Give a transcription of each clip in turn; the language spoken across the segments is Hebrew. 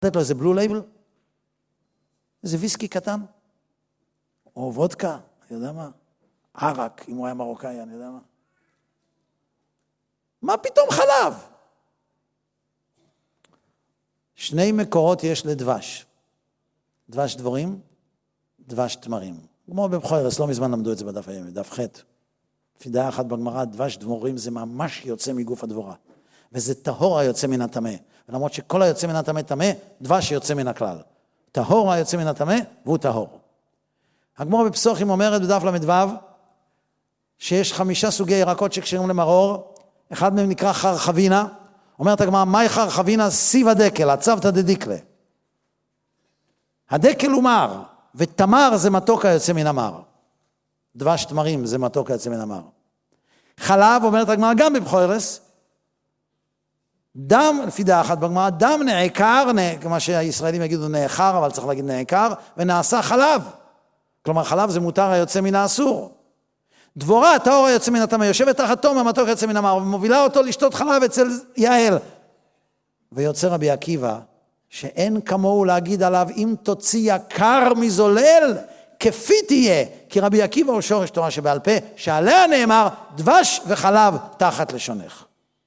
לתת לו איזה בלו לייבל, איזה ויסקי קטן, או וודקה, אני יודע מה, ערק, אם הוא היה מרוקאי, אני יודע מה. מה פתאום חלב? שני מקורות יש לדבש. דבש דבורים, דבש תמרים. כמו בבחורס, לא מזמן למדו את זה בדף הימי, דף ח'. לפי דעה אחת בגמרא, דבש דבורים זה ממש יוצא מגוף הדבורה. וזה טהור היוצא מן הטמא. ולמרות שכל היוצא מן הטמא טמא, דבש יוצא מן הכלל. טהור היוצא מן הטמא, והוא טהור. הגמרא בפסוחים אומרת בדף למדוו, שיש 5 סוגי ירקות שקשרים למרור, אחד מהם נקרא חרחבינה, אומרת הגמרא, מהי חרחבינה? סיב הדקל, הצוותא דדיקלה. הדקל הוא מר, ותמר זה מתוק היוצא מן המר. דבש תמרים זה מתוק היוצא מן המר. חלב, אומרת הגמרא, גם בבחורס, דם, לפי דעה אחת בגמרא, דם נעקר, כמו שהישראלים יגידו נעקר, אבל צריך להגיד נעקר, ונעשה חלב. כלומר, חלב זה מותר היוצא מן האסור. דבורה, טהור היוצא מן הטמא, יושבת תחת תום המתוק היוצא מן המר, ומובילה אותו לשתות חלב אצל יעל. ויוצא רבי עקיבא, שאין כמוהו להגיד עליו, אם תוציא יקר מזולל, כפי תהיה, כי רבי עקיבא הוא שורש תורה שבעל פה, שעליה נאמר, דבש וחלב תחת לשונך.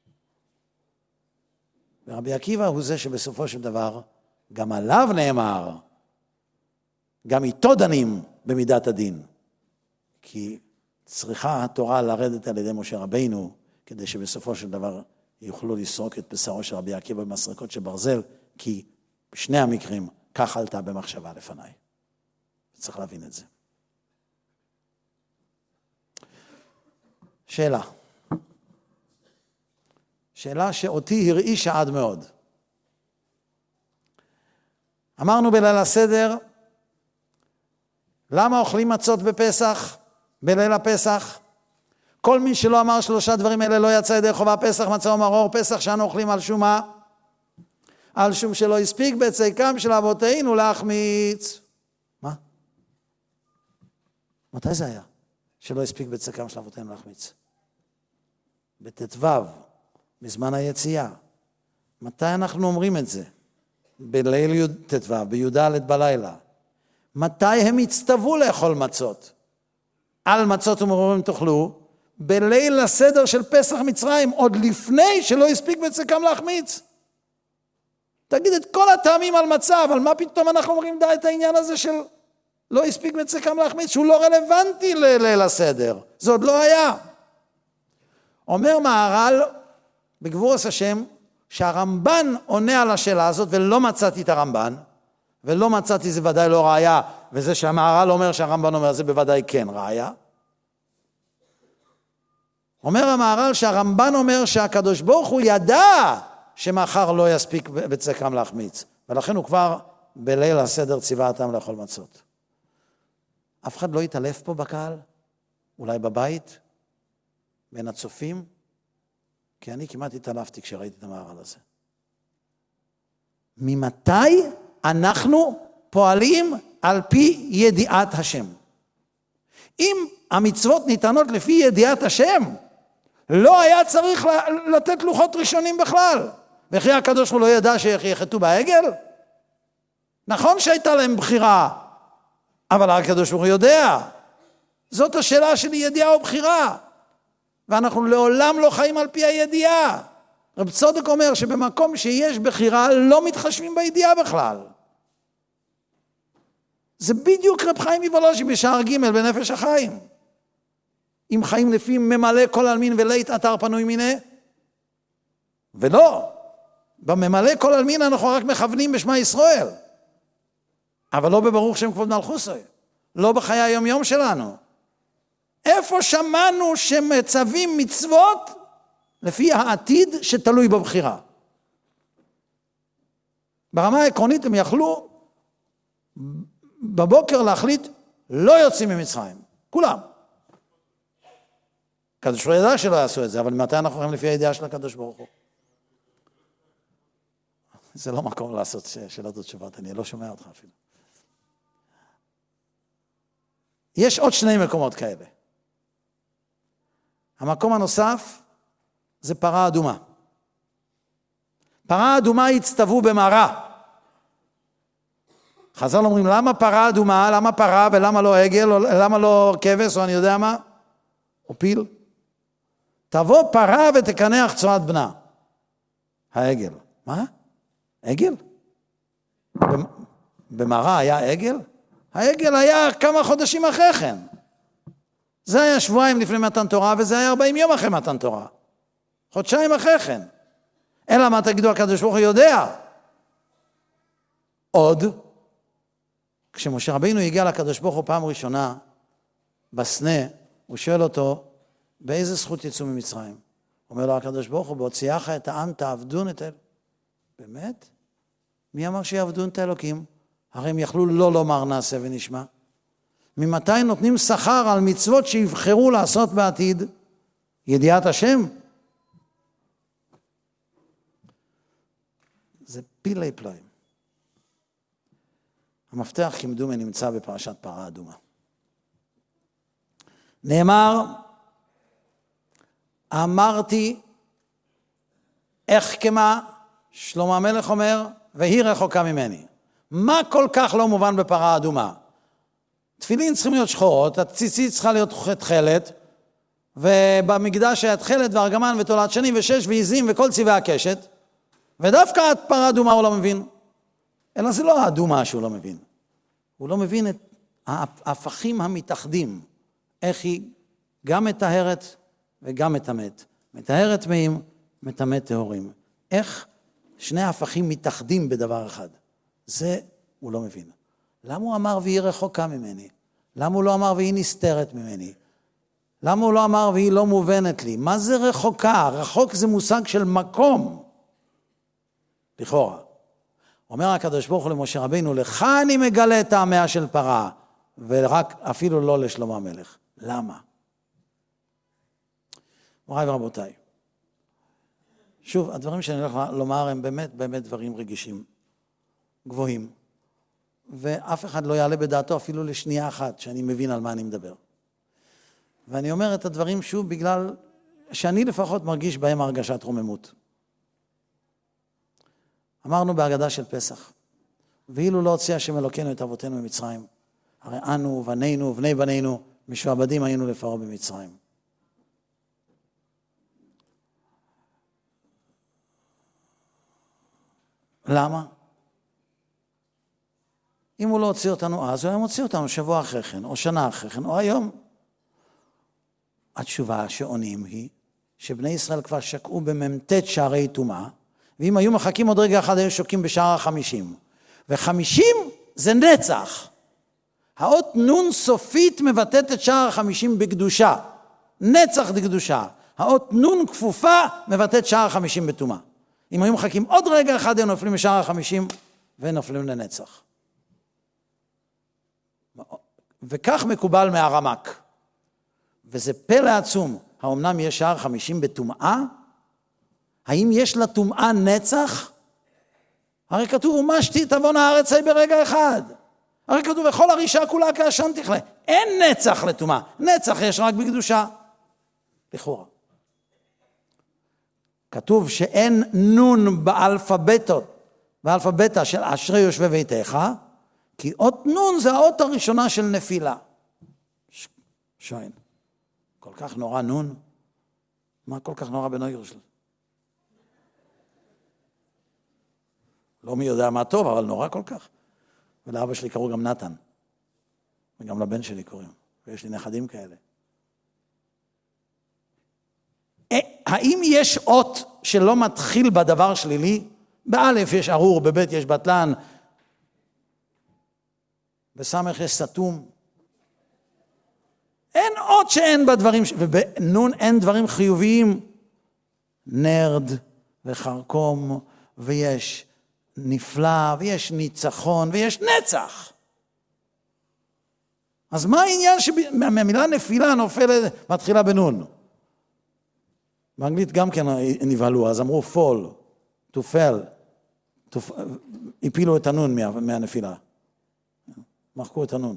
ורבי עקיבא הוא זה שבסופו של דבר, גם עליו נאמר, גם איתו דנים במידת הדין. כי צריכה התורה לרדת על ידי משה רבינו, כדי שבסופו של דבר יוכלו לסרוק את בשרו של רבי עקיבא במסרקות של ברזל, כי בשני המקרים כך עלתה במחשבה לפניי. צריך להבין את זה. שאלה שאותי הרעישה עד מאוד. אמרנו בליל הסדר, למה אוכלים מצות בפסח, בליל הפסח? כל מי שלא אמר 3 דברים האלה לא יצא ידי חובה פסח, מצה ומרור, פסח שאנו אוכלים על שום מה? על שום שלא הספיק בציקם של אבותינו להחמיץ. מה? מתי זה היה? שלא הספיק בציקם של אבותינו להחמיץ. בט"ו, בזמן היציאה. מתי אנחנו אומרים את זה? בליל ט"ו, בי"ד בלילה. מתי הם הצטוו לאכול מצות? על מצות ומרורים תאכלו, בליל הסדר של פסח מצרים, עוד לפני שלא הספיק בציקם להחמיץ. תגיד את כל הטעמים על מצה, אבל מה פתאום אנחנו אומרים את העניין הזה של לא הספיק בציקם להחמיץ, שהוא לא רלוונטי לליל הסדר. זה עוד לא היה. אומר מהר"ל, בגבורת השם, שהרמב"ן עונה על השאלה הזאת, ולא מצאתי את הרמב"ן, ולא מצאתי זה ודאי לא ראיה, וזה שהמהר"ל אומר שהרמב"ן אומר, זה בוודאי כן ראיה. אומר המהר"ל שהרמב"ן אומר שהקדוש ברוך הוא ידע שמחר לא יספיק בציקם להחמיץ, ולכן הוא כבר בליל הסדר ציווה אותם לאכול מצות. אף אחד לא יתעלף פה בקהל, אולי בבית, בין הצופים, כי אני כמעט התעלפתי כשראיתי את המהר"ל הזה. ממתי אנחנו פועלים על פי ידיעת השם? אם המצוות ניתנות לפי ידיעת השם, לא היה צריך לתת לוחות ראשונים בכלל. וכי הקדוש הוא לא ידע שיחטאו בעגל? נכון שהייתה להם בחירה, אבל הקדוש הוא יודע. זאת השאלה של ידיעה או בחירה. ואנחנו לעולם לא חיים על פי הידיעה. רב צודק אומר שבמקום שיש בחירה לא מתחשבים בידיעה בכלל. זה בדיוק רב חיים מוולוז'ין בשער ג' בנפש החיים. אם חיים לפי ממלא כל אלמין ולית אתר פנוי מיני, ולא, בממלא כל אלמין אנחנו רק מכוונים בשמה ישראל, אבל לא בברוך שם כבוד מלכוסי, לא בחיי היום יום שלנו. איפה שמענו שמצווים מצוות לפי העתיד שתלוי בבחירה? ברמה העקרונית הם יכלו בבוקר להחליט לא יוצאים ממצרים, כולם. הקדוש ברוך הוא ידע שלא יעשו את זה, אבל מתי אנחנו חיים לפי הידיעה של הקדוש ברוך הוא? זה לא מקום לעשות שאלות ותשובות, אני לא שומע אותך אפילו. יש עוד 2 מקומות כאלה. המקום הנוסף זה פרה אדומה. פרה אדומה הצטוו במרה. חז"ל אומרים, למה פרה אדומה, למה פרה ולמה לא עגל, או למה לא כבש, או אני יודע מה? או פיל. תבוא פרה ותקנח צואת בנה. העגל. מה? עגל? במראה היה עגל? העגל היה כמה חודשים אחרי כן. זה היה שבועיים לפני מתן תורה, וזה היה 40 יום אחרי מתן תורה. חודשיים אחרי כן. אלא מה תגידו, הקדוש ברוך הוא יודע. עוד, כשמשה רבינו הגיע לקדוש ברוך הוא פעם ראשונה, בסנה, הוא שואל אותו, באיזה זכות יצאו ממצרים? אומר לו הקדוש ברוך הוא, בהוציאך את העם תעבדון את אלוקים. באמת? מי אמר שיעבדון את האלוקים? הרי הם יכלו לא לומר נעשה ונשמע. ממתי נותנים שכר על מצוות שיבחרו לעשות בעתיד? ידיעת השם? זה פילי פלאים. המפתח כמדומה נמצא בפרשת פרה אדומה. נאמר, אמרתי, איך כמה, שלמה המלך אומר, והיא רחוקה ממני. מה כל כך לא מובן בפרה אדומה? תפילין צריכים להיות שחורות, הציצית צריכה להיות תכלת, ובמקדש היה תכלת וארגמן ותולעת שני ושש ועיזים וכל צבעי הקשת, ודווקא את פרה אדומה הוא לא מבין. אלא זה לא האדומה שהוא לא מבין. הוא לא מבין את ההפכים המתאחדים, איך היא גם מטהרת וגם מטמאת. מטהרת טמאים, מטמאת טהורים. איך שני ההפכים מתאחדים בדבר אחד. זה הוא לא מבין. למה הוא אמר והיא רחוקה ממני? למה הוא לא אמר והיא נסתרת ממני? למה הוא לא אמר והיא לא מובנת לי? מה זה רחוקה? רחוק זה מושג של מקום. לכאורה. אומר הקדוש ברוך הוא למשה רבינו, לך אני מגלה את טעמיה של פרה, ורק אפילו לא לשלמה המלך. למה? מוריי ורבותיי, שוב, הדברים שאני הולך לומר הם באמת באמת דברים רגישים, גבוהים, ואף אחד לא יעלה בדעתו אפילו לשנייה אחת שאני מבין על מה אני מדבר. ואני אומר את הדברים שוב בגלל שאני לפחות מרגיש בהם הרגשת רוממות. אמרנו בהגדה של פסח, ואילו לא הוציא השם אלוקינו את אבותינו ממצרים, הרי אנו ובנינו ובני בנינו משועבדים היינו לפרעה במצרים. למה? אם הוא לא הוציא אותנו אז, הוא היה מוציא אותנו שבוע אחרי כן, או שנה אחרי כן, או היום. התשובה שעונים היא, שבני ישראל כבר שקעו בממתת שערי טומאה, ואם היו מחכים עוד רגע אחד, היו שוקים בשער 50. ו50 זה נצח. האות נון סופית מבטאת את שער 50 בקדושה. נצח דקדושה. האות נון כפופה מבטאת שער 50 בטומאה. אם היו מחכים עוד רגע אחד, הם נופלים בשער 50 ונופלים לנצח. וכך מקובל מהרמק. וזה פלא עצום. האומנם יש שער 50 בטומאה? האם יש לה טומאה נצח? הרי כתוב, ומשתי תבון הארץ היא ברגע אחד. הרי כתוב, וכל הרישה כולה כעשן תכלה. אין נצח לטומאה. נצח יש רק בקדושה. לכאורה. כתוב שאין נון באלפביתה של אשרי יושבי ביתך, כי אות נון זה האות הראשונה של נפילה. שואל, כל כך נורא נון? מה כל כך נורא בנוירשל? לא מי יודע מה טוב, אבל נורא כל כך. ולאבא שלי קראו גם נתן, וגם לבן שלי קוראים, ויש לי נכדים כאלה. האם יש אות שלא מתחיל בדבר שלילי? באלף יש ארור, בבית יש בטלן, בסמך יש סתום. אין אות שאין בדברים, ובנון אין דברים חיוביים. נרד וחרקום, ויש נפלא, ויש ניצחון, ויש נצח. אז מה העניין מהמילה נפילה נופלת, מתחילה בנון? באנגלית גם כן נבהלו, אז אמרו fall, to fall, הפילו את הנון מהנפילה. מחקו את הנון.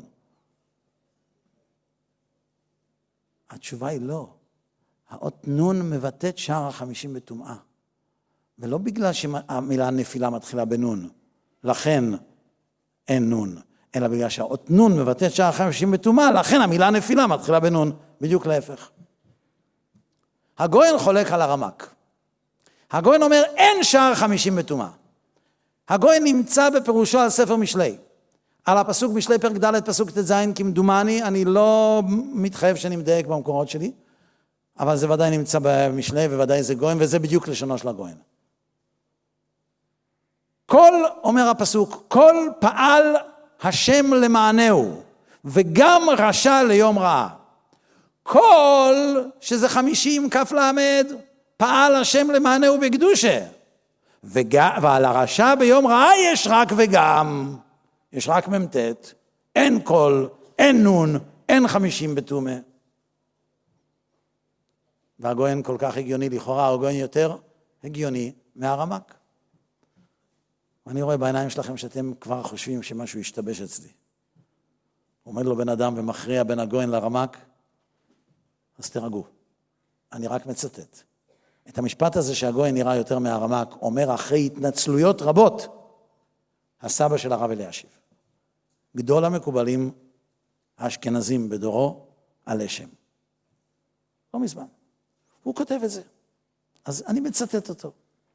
התשובה היא לא. האות נון מבטאת שער 50 בטומאה. ולא בגלל שהמילה נפילה מתחילה בנון. לכן אין נון, אלא בגלל שהאות נון מבטא את שער 50 בטומאה, לכן המילה נפילה מתחילה בנון, בדיוק להפך. הגויין חולק על הרמק. הגויין אומר, אין שער 50 בטומאה. הגויין נמצא בפירושו על ספר משלי. על הפסוק משלי פרק ד' פסוק ט"ז כמדומני, אני לא מתחייב שאני מדייק במקורות שלי, אבל זה ודאי נמצא במשלי, וודאי זה גויין, וזה בדיוק לשונו של הגויין. כל, אומר הפסוק, כל פעל השם למענהו, וגם רשע ליום רעה. כל, שזה 50 כף למד, פעל השם למענהו בקדושה. ועל הרשע ביום רעה יש רק וגם, יש רק ממתת, אין כל, אין נון, אין 50 בטומאה. והגויין כל כך הגיוני, לכאורה הגויין יותר הגיוני מהרמק. ואני רואה בעיניים שלכם שאתם כבר חושבים שמשהו ישתבש אצלי. עומד לו בן אדם ומכריע בין הגויין לרמק, אז תרגעו. אני רק מצטט. את המשפט הזה שהגויין נראה יותר מהרמק, אומר אחרי התנצלויות רבות, הסבא של הרב אלישיב. גדול המקובלים האשכנזים בדורו, הלשם. לא מזמן. הוא כותב את זה. אז אני מצטט אותו.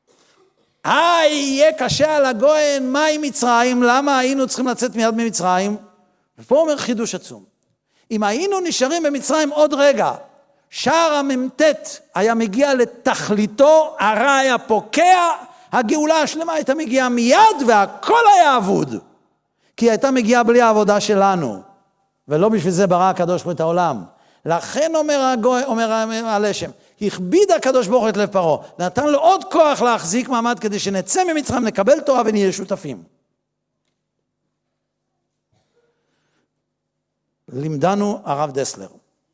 יהיה קשה על הגויין, מה עם מצרים? למה היינו צריכים לצאת מיד ממצרים? ופה אומר חידוש עצום. אם היינו נשארים במצרים עוד רגע, שער הממתת היה מגיע לתכליתו, הרע היה פוקע, הגאולה השלמה הייתה מגיעה מיד והכל היה אבוד. כי הייתה מגיעה בלי העבודה שלנו. ולא בשביל זה ברא הקדוש ברוך הוא את העולם. לכן אומר הלשם, הכביד הקדוש ברוך הוא את לב פרעה, נתן לו עוד כוח להחזיק מעמד כדי שנצא ממצרים, נקבל תורה ונהיה שותפים. לימדנו הרב דסלר,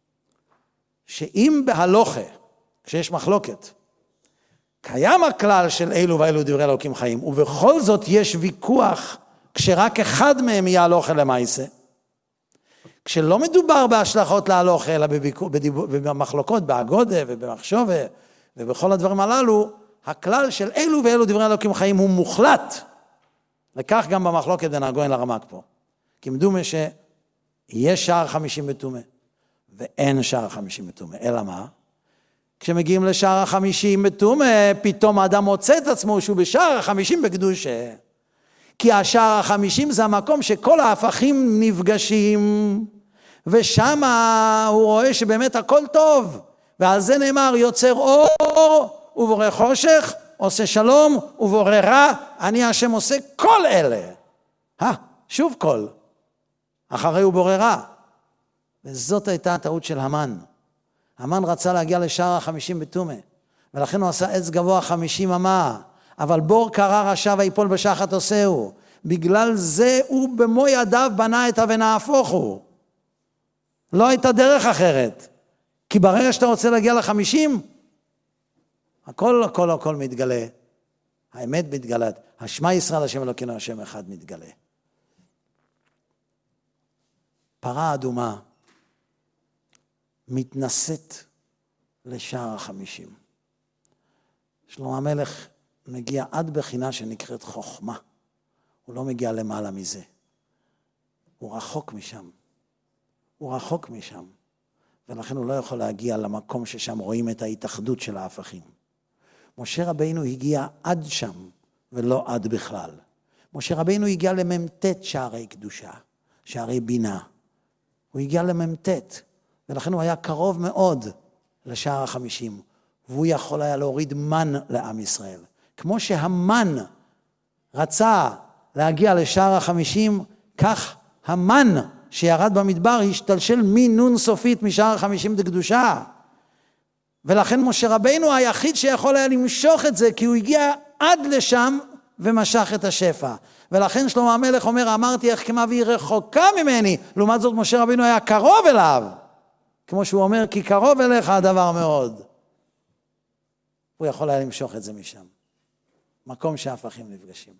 שאם בהלוכה, כשיש מחלוקת, קיים הכלל של אלו ואלו דברי אלוקים חיים, ובכל זאת יש ויכוח כשרק אחד מהם יהיה הלוכה למעשה, כשלא מדובר בהשלכות להלוכה, אלא במחלוקות, באגודה ובמחשבה ובכל הדברים הללו, הכלל של אלו ואלו דברי אלוקים חיים הוא מוחלט. וכך גם במחלוקת בין הגויין לרמק פה. כי מדומה שיש שער 50 בטומאה, ואין שער 50 בטומאה. אלא מה? כשמגיעים לשער 50 בטומאה, פתאום האדם מוצא את עצמו שהוא בשער 50 בקדושה. כי השער 50 זה המקום שכל ההפכים נפגשים, ושם הוא רואה שבאמת הכל טוב. ועל זה נאמר, יוצר אור ובורא חושך, עושה שלום ובורא רע, אני השם עושה כל אלה. שוב כל. אחרי הוא בורא רע. וזאת הייתה הטעות של המן. המן רצה להגיע לשער 50 בטומאה, ולכן הוא עשה עץ גבוה 50 אמה, אבל בור קרא רשע ויפול בשחת עושהו. בגלל זה הוא במו ידיו בנה את ונהפוך הוא. לא הייתה דרך אחרת. כי ברגע שאתה רוצה להגיע ל50, הכל מתגלה. האמת מתגלת. השמע ישראל השם אלוקינו השם אחד מתגלה. פרה אדומה מתנשאת לשער 50. שלמה המלך מגיע עד בחינה שנקראת חוכמה. הוא לא מגיע למעלה מזה. הוא רחוק משם. הוא רחוק משם. ולכן הוא לא יכול להגיע למקום ששם רואים את ההתאחדות של ההפכים. משה רבינו הגיע עד שם, ולא עד בכלל. משה רבינו הגיע לממתת שערי קדושה, שערי בינה. הוא הגיע לממתת, ולכן הוא היה קרוב מאוד לשער 50, והוא יכול היה להוריד מן לעם ישראל. כמו שהמן רצה להגיע לשער 50, כך המן שירד במדבר השתלשל מנון סופית משער 50 דקדושה. ולכן משה רבינו היחיד שיכול היה למשוך את זה, כי הוא הגיע עד לשם ומשך את השפע. ולכן שלמה המלך אומר, אמרתי איך כמה והיא רחוקה ממני, לעומת זאת משה רבינו היה קרוב אליו. כמו שהוא אומר, כי קרוב אליך הדבר מאוד. הוא יכול היה למשוך את זה משם. מקום שההפכים נפגשים.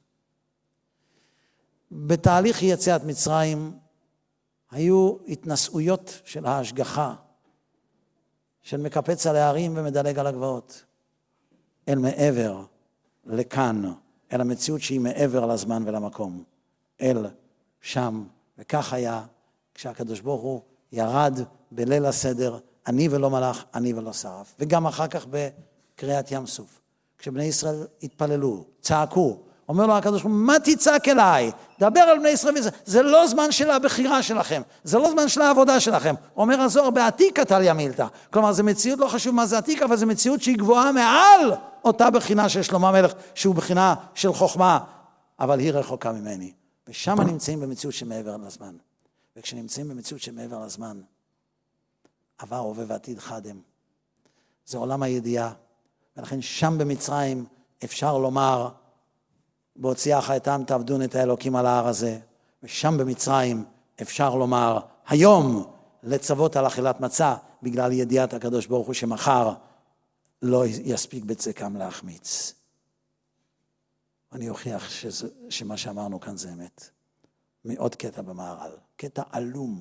בתהליך יציאת מצרים, היו התנסויות של ההשגחה, של מקפץ על הערים ומדלג על הגבעות, אל מעבר, לכאן, אל המציאות שהיא מעבר לזמן ולמקום, אל שם, וכך היה כשהקדוש ברוך הוא ירד בליל הסדר, אני ולא מלאך, אני ולא שרף. וגם אחר כך בקריאת ים סוף, כשבני ישראל התפללו, צעקו, אומר לו הקדוש ברוך הוא, מה תצעק אליי? דבר על בני ישראל, זה לא זמן של הבחירה שלכם, זה לא זמן של העבודה שלכם. אומר הזוהר, בעתיקה תליא מילתא. כלומר, זו מציאות, לא חשוב מה זה עתיקה, אבל זו מציאות שהיא גבוהה מעל אותה בחינה של שלמה המלך, שהוא בחינה של חוכמה, אבל היא רחוקה ממני. ושם נמצאים במציאות שמעבר לזמן. וכשנמצאים במציאות שמעבר לזמן, עבר, הווה ועתיד חד הם. זה עולם הידיעה, ולכן שם במצרים אפשר לומר, בהוציאך את העם תעבדון את האלוקים על ההר הזה, ושם במצרים אפשר לומר, היום לצוות על אכילת מצה, בגלל ידיעת הקדוש ברוך הוא שמחר לא יספיק בצקם להחמיץ. אני אוכיח שמה שאמרנו כאן זה אמת. מעוד קטע במהר"ל, קטע עלום.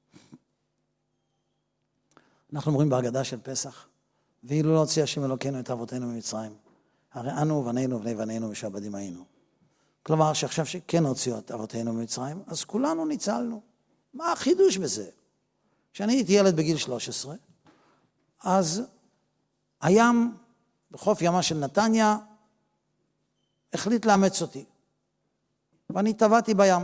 אנחנו אומרים בהגדה של פסח, ואילו לא הוציא השם אלוקינו את אבותינו ממצרים, הרי אנו ובנינו ובני בנינו משעבדים היינו. כלומר שעכשיו שכן הוציאו את אבותינו ממצרים, אז כולנו ניצלנו. מה החידוש בזה? כשאני הייתי ילד בגיל 13, אז הים, בחוף ימה של נתניה, החליט לאמץ אותי. ואני טבעתי בים.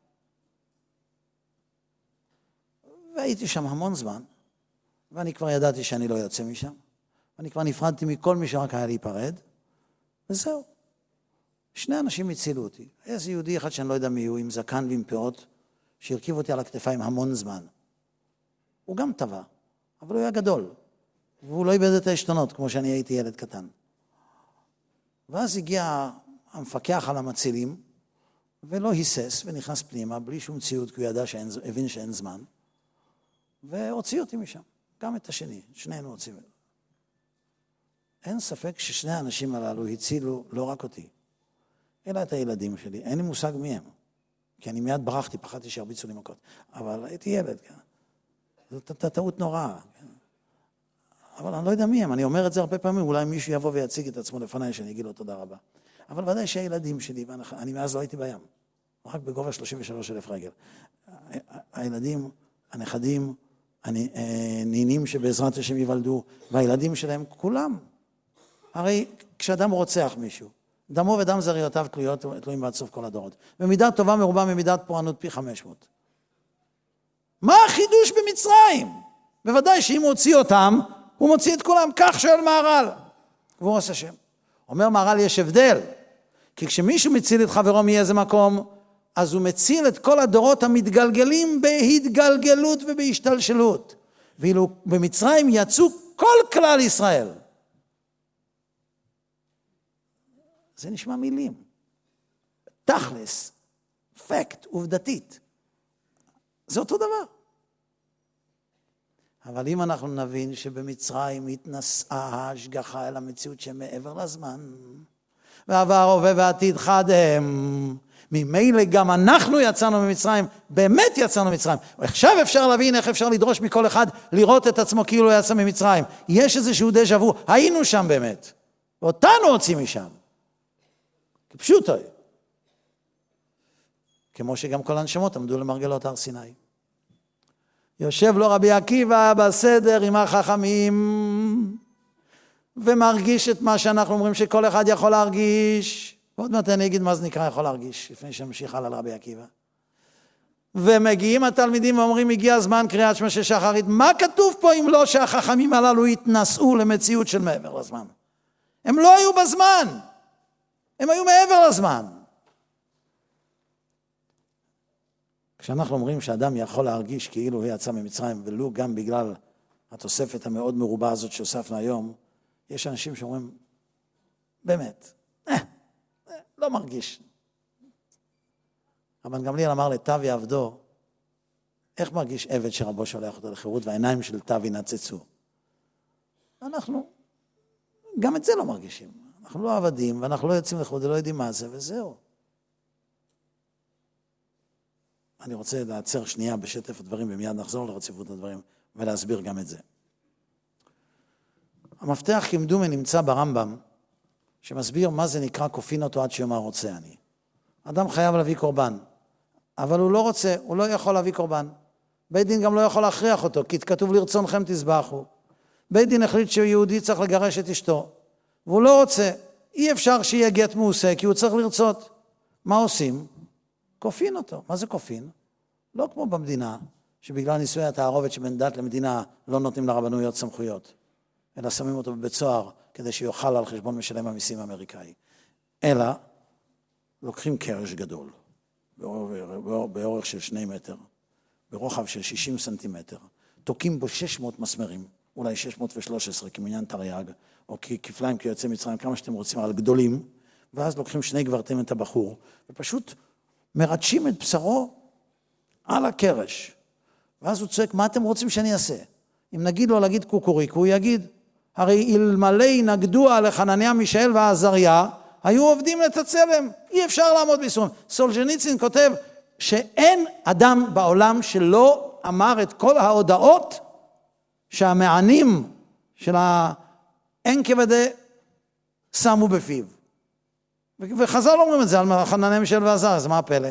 והייתי שם המון זמן, ואני כבר ידעתי שאני לא יוצא משם. ואני כבר נפרדתי מכל מי שרק היה להיפרד, וזהו. שני אנשים הצילו אותי. היה איזה יהודי אחד שאני לא יודע מי הוא, עם זקן ועם פאות, שהרכיב אותי על הכתפיים המון זמן. הוא גם טבע, אבל הוא היה גדול. והוא לא איבד את העשתונות, כמו שאני הייתי ילד קטן. ואז הגיע המפקח על המצילים, ולא היסס ונכנס פנימה, בלי שום ציוד, כי הוא ידע הבין שאין זמן, והוציא אותי משם. גם את השני, שנינו הוציאו. אין ספק ששני האנשים הללו הצילו לא רק אותי, אלא את הילדים שלי. אין לי מושג מי הם, כי אני מיד ברחתי, פחדתי שהרביצו לי מכות. אבל הייתי ילד, כן. זאת טעות נוראה. כן. אבל אני לא יודע מי הם, אני אומר את זה הרבה פעמים, אולי מישהו יבוא ויציג את עצמו לפניי, שאני אגיד לו תודה רבה. אבל ודאי שהילדים שלי, אני מאז לא הייתי בים, רק בגובה 33,000 רגל. הילדים, הנכדים, הנינים שבעזרת השם ייוולדו, והילדים שלהם, כולם. הרי כשאדם רוצח מישהו, דמו ודם זריותיו תלויים בעד סוף כל הדורות. במידת טובה מרובה ממידת פורענות פי 500. מה החידוש במצרים? בוודאי שאם הוא הוציא אותם, הוא מוציא את כולם, כך שואל מהר"ל. והוא עושה שם. אומר מהר"ל, יש הבדל. כי כשמישהו מציל את חברו מאיזה מקום, אז הוא מציל את כל הדורות המתגלגלים בהתגלגלות ובהשתלשלות. ואילו במצרים יצאו כל כלל ישראל. זה נשמע מילים. תכלס, פקט, עובדתית. זה אותו דבר. אבל אם אנחנו נבין שבמצרים התנסעה ההשגחה אל המציאות שמעבר לזמן, ועבר, הווה ועתיד חד הם, ממילא גם אנחנו יצאנו ממצרים, באמת יצאנו ממצרים. עכשיו אפשר להבין איך אפשר לדרוש מכל אחד לראות את עצמו כאילו יצא ממצרים. יש איזשהו דז'ה וו, היינו שם באמת, ואותנו הוצאים משם. כפשוטו. כמו שגם כל הנשמות עמדו למרגלות הר סיני. יושב לו רבי עקיבא בסדר עם החכמים, ומרגיש את מה שאנחנו אומרים שכל אחד יכול להרגיש. ועוד מעט אני אגיד מה זה נקרא יכול להרגיש, לפני שנמשיך על רבי עקיבא. ומגיעים התלמידים ואומרים, הגיע הזמן קריאת שמע של שחרית. מה כתוב פה אם לא שהחכמים הללו התנסו למציאות של מעבר לזמן? הם לא היו בזמן, הם היו מעבר לזמן. כשאנחנו אומרים שאדם יכול להרגיש כאילו הוא יצא ממצרים, ולו גם בגלל התוספת המאוד מרובה הזאת שהוספנו היום, יש אנשים שאומרים, באמת, לא מרגיש. אבל גמליאל אמר לתווי עבדו, איך מרגיש עבד שרבו שולח אותו לחירות, והעיניים של תווי נצצו? אנחנו גם את זה לא מרגישים. אנחנו לא עבדים, ואנחנו לא יוצאים לחירות, ולא יודעים מה זה, וזהו. אני רוצה לעצר שנייה בשטף הדברים, ומיד נחזור לרציפות הדברים, ולהסביר גם את זה. המפתח כמדומה נמצא ברמב"ם, שמסביר מה זה נקרא כופין אותו עד שיאמר רוצה אני. אדם חייב להביא קורבן. אבל הוא לא רוצה, הוא לא יכול להביא קורבן. בית דין גם לא יכול להכריח אותו, כי כתוב לרצונכם תזבחו. בית דין החליט שיהודי צריך לגרש את אשתו, והוא לא רוצה, אי אפשר שיהיה גט מעושה, כי הוא צריך לרצות. מה עושים? כופין אותו. מה זה כופין? לא כמו במדינה, שבגלל נישואי התערובת שבין דת למדינה לא נותנים לרבנויות סמכויות, אלא שמים אותו בבית סוהר כדי שיוכל על חשבון משלם המיסים האמריקאי. אלא לוקחים קרש גדול, באורך של 2 מטר, ברוחב של 60 סנטימטר, תוקים בו 600 מסמרים, אולי 613 כמניין תרי"ג, או כפליים כיוצא מצרים, כמה שאתם רוצים, על גדולים, ואז לוקחים 2 גברתם את הבחור, ופשוט מרדשים את בשרו על הקרש. ואז הוא צועק, מה אתם רוצים שאני אעשה? אם נגיד לו להגיד קוקוריק, הוא יגיד, הרי אלמלא נגדו על חנניה, מישאל ועזריה, היו עובדים את הצלם, אי אפשר לעמוד באיסורים. סולז'ניצין כותב שאין אדם בעולם שלא אמר את כל ההודעות שהמענים של האנקבדה שמו בפיו. וחז"ל אומרים את זה על חנניה, מישאל ועזריה, אז מה הפלא?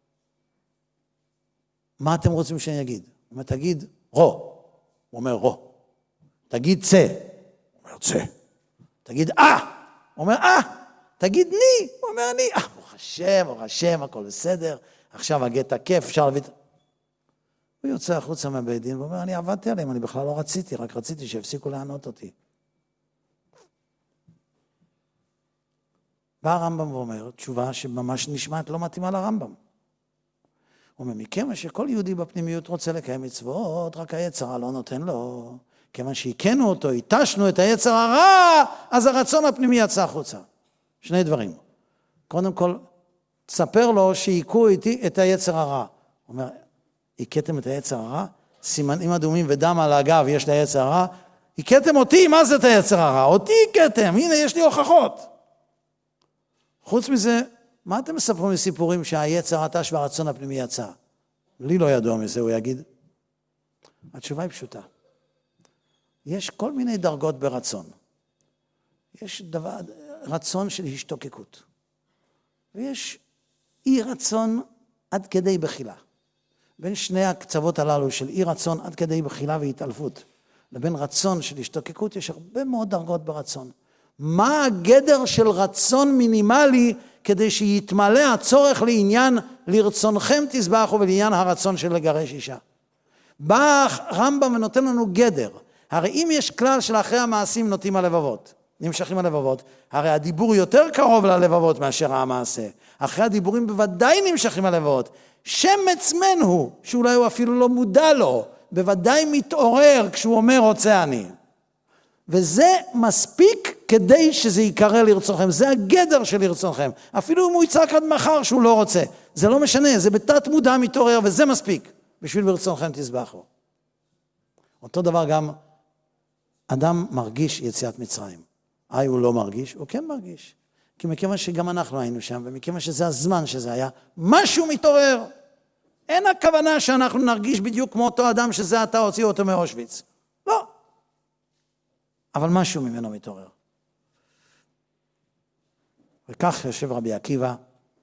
מה אתם רוצים שאני אגיד? הוא אומר, תגיד רו. הוא אומר רו. תגיד צה. הוא אומר צה. תגיד הוא אומר תגיד ני. הוא אומר אני. ברוך השם, הכל בסדר. עכשיו הגט תקף, אפשר להביא... הוא יוצא החוצה מהבית דין, ואומר, אני עבדתי עליהם, אני בכלל לא רציתי, רק רציתי שיפסיקו לענות אותי. בא הרמב"ם ואומר, תשובה שממש נשמעת לא מתאימה לרמב"ם. הוא אומר, מכיוון שכל יהודי בפנימיות רוצה לקיים מצוות, רק היצר הרע לא נותן לו. כיוון שהכינו אותו, התשנו את היצר הרע, אז הרצון הפנימי יצא החוצה. 2 דברים. קודם כל, תספר לו שהיקו איתי את היצר הרע. הוא אומר, הכיתם את היצר הרע? סימנים אדומים ודם על הגב יש ליצר הרע? הכיתם אותי, מה זה את היצר הרע? אותי הכיתם, הנה יש לי הוכחות. חוץ מזה, מה אתם מספרים מסיפורים שהיצר התש והרצון הפנימי יצא? לי לא ידוע מזה, הוא יגיד. התשובה היא פשוטה. יש כל מיני דרגות ברצון. יש רצון של השתוקקות. ויש אי רצון עד כדי בחילה. בין שני הקצוות הללו של אי רצון עד כדי בחילה והתעלפות, לבין רצון של השתוקקות, יש הרבה מאוד דרגות ברצון. מה הגדר של רצון מינימלי כדי שיתמלא הצורך לעניין לרצונכם תזבחו ולעניין הרצון של לגרש אישה? בא רמב"ם ונותן לנו גדר. הרי אם יש כלל של אחרי המעשים נוטים הלבבות, נמשכים הלבבות, הרי הדיבור יותר קרוב ללבבות מאשר המעשה. אחרי הדיבורים בוודאי נמשכים הלבבות. שמץ מן הוא, שאולי הוא אפילו לא מודע לו, בוודאי מתעורר כשהוא אומר רוצה אני. וזה מספיק כדי שזה יקרא לרצונכם. זה הגדר של לרצונכם. אפילו אם הוא יצעק עד מחר שהוא לא רוצה. זה לא משנה, זה בתת מודע מתעורר וזה מספיק. בשביל ברצונכם תזבחו. אותו דבר גם אדם מרגיש יציאת מצרים. הוא לא מרגיש, הוא כן מרגיש. כי מכיוון שגם אנחנו היינו שם, ומכיוון שזה הזמן שזה היה, משהו מתעורר. אין הכוונה שאנחנו נרגיש בדיוק כמו אותו אדם שזה אתה הוציא אותו מאושוויץ. לא. אבל משהו ממנו מתעורר. וכך יושב רבי עקיבא,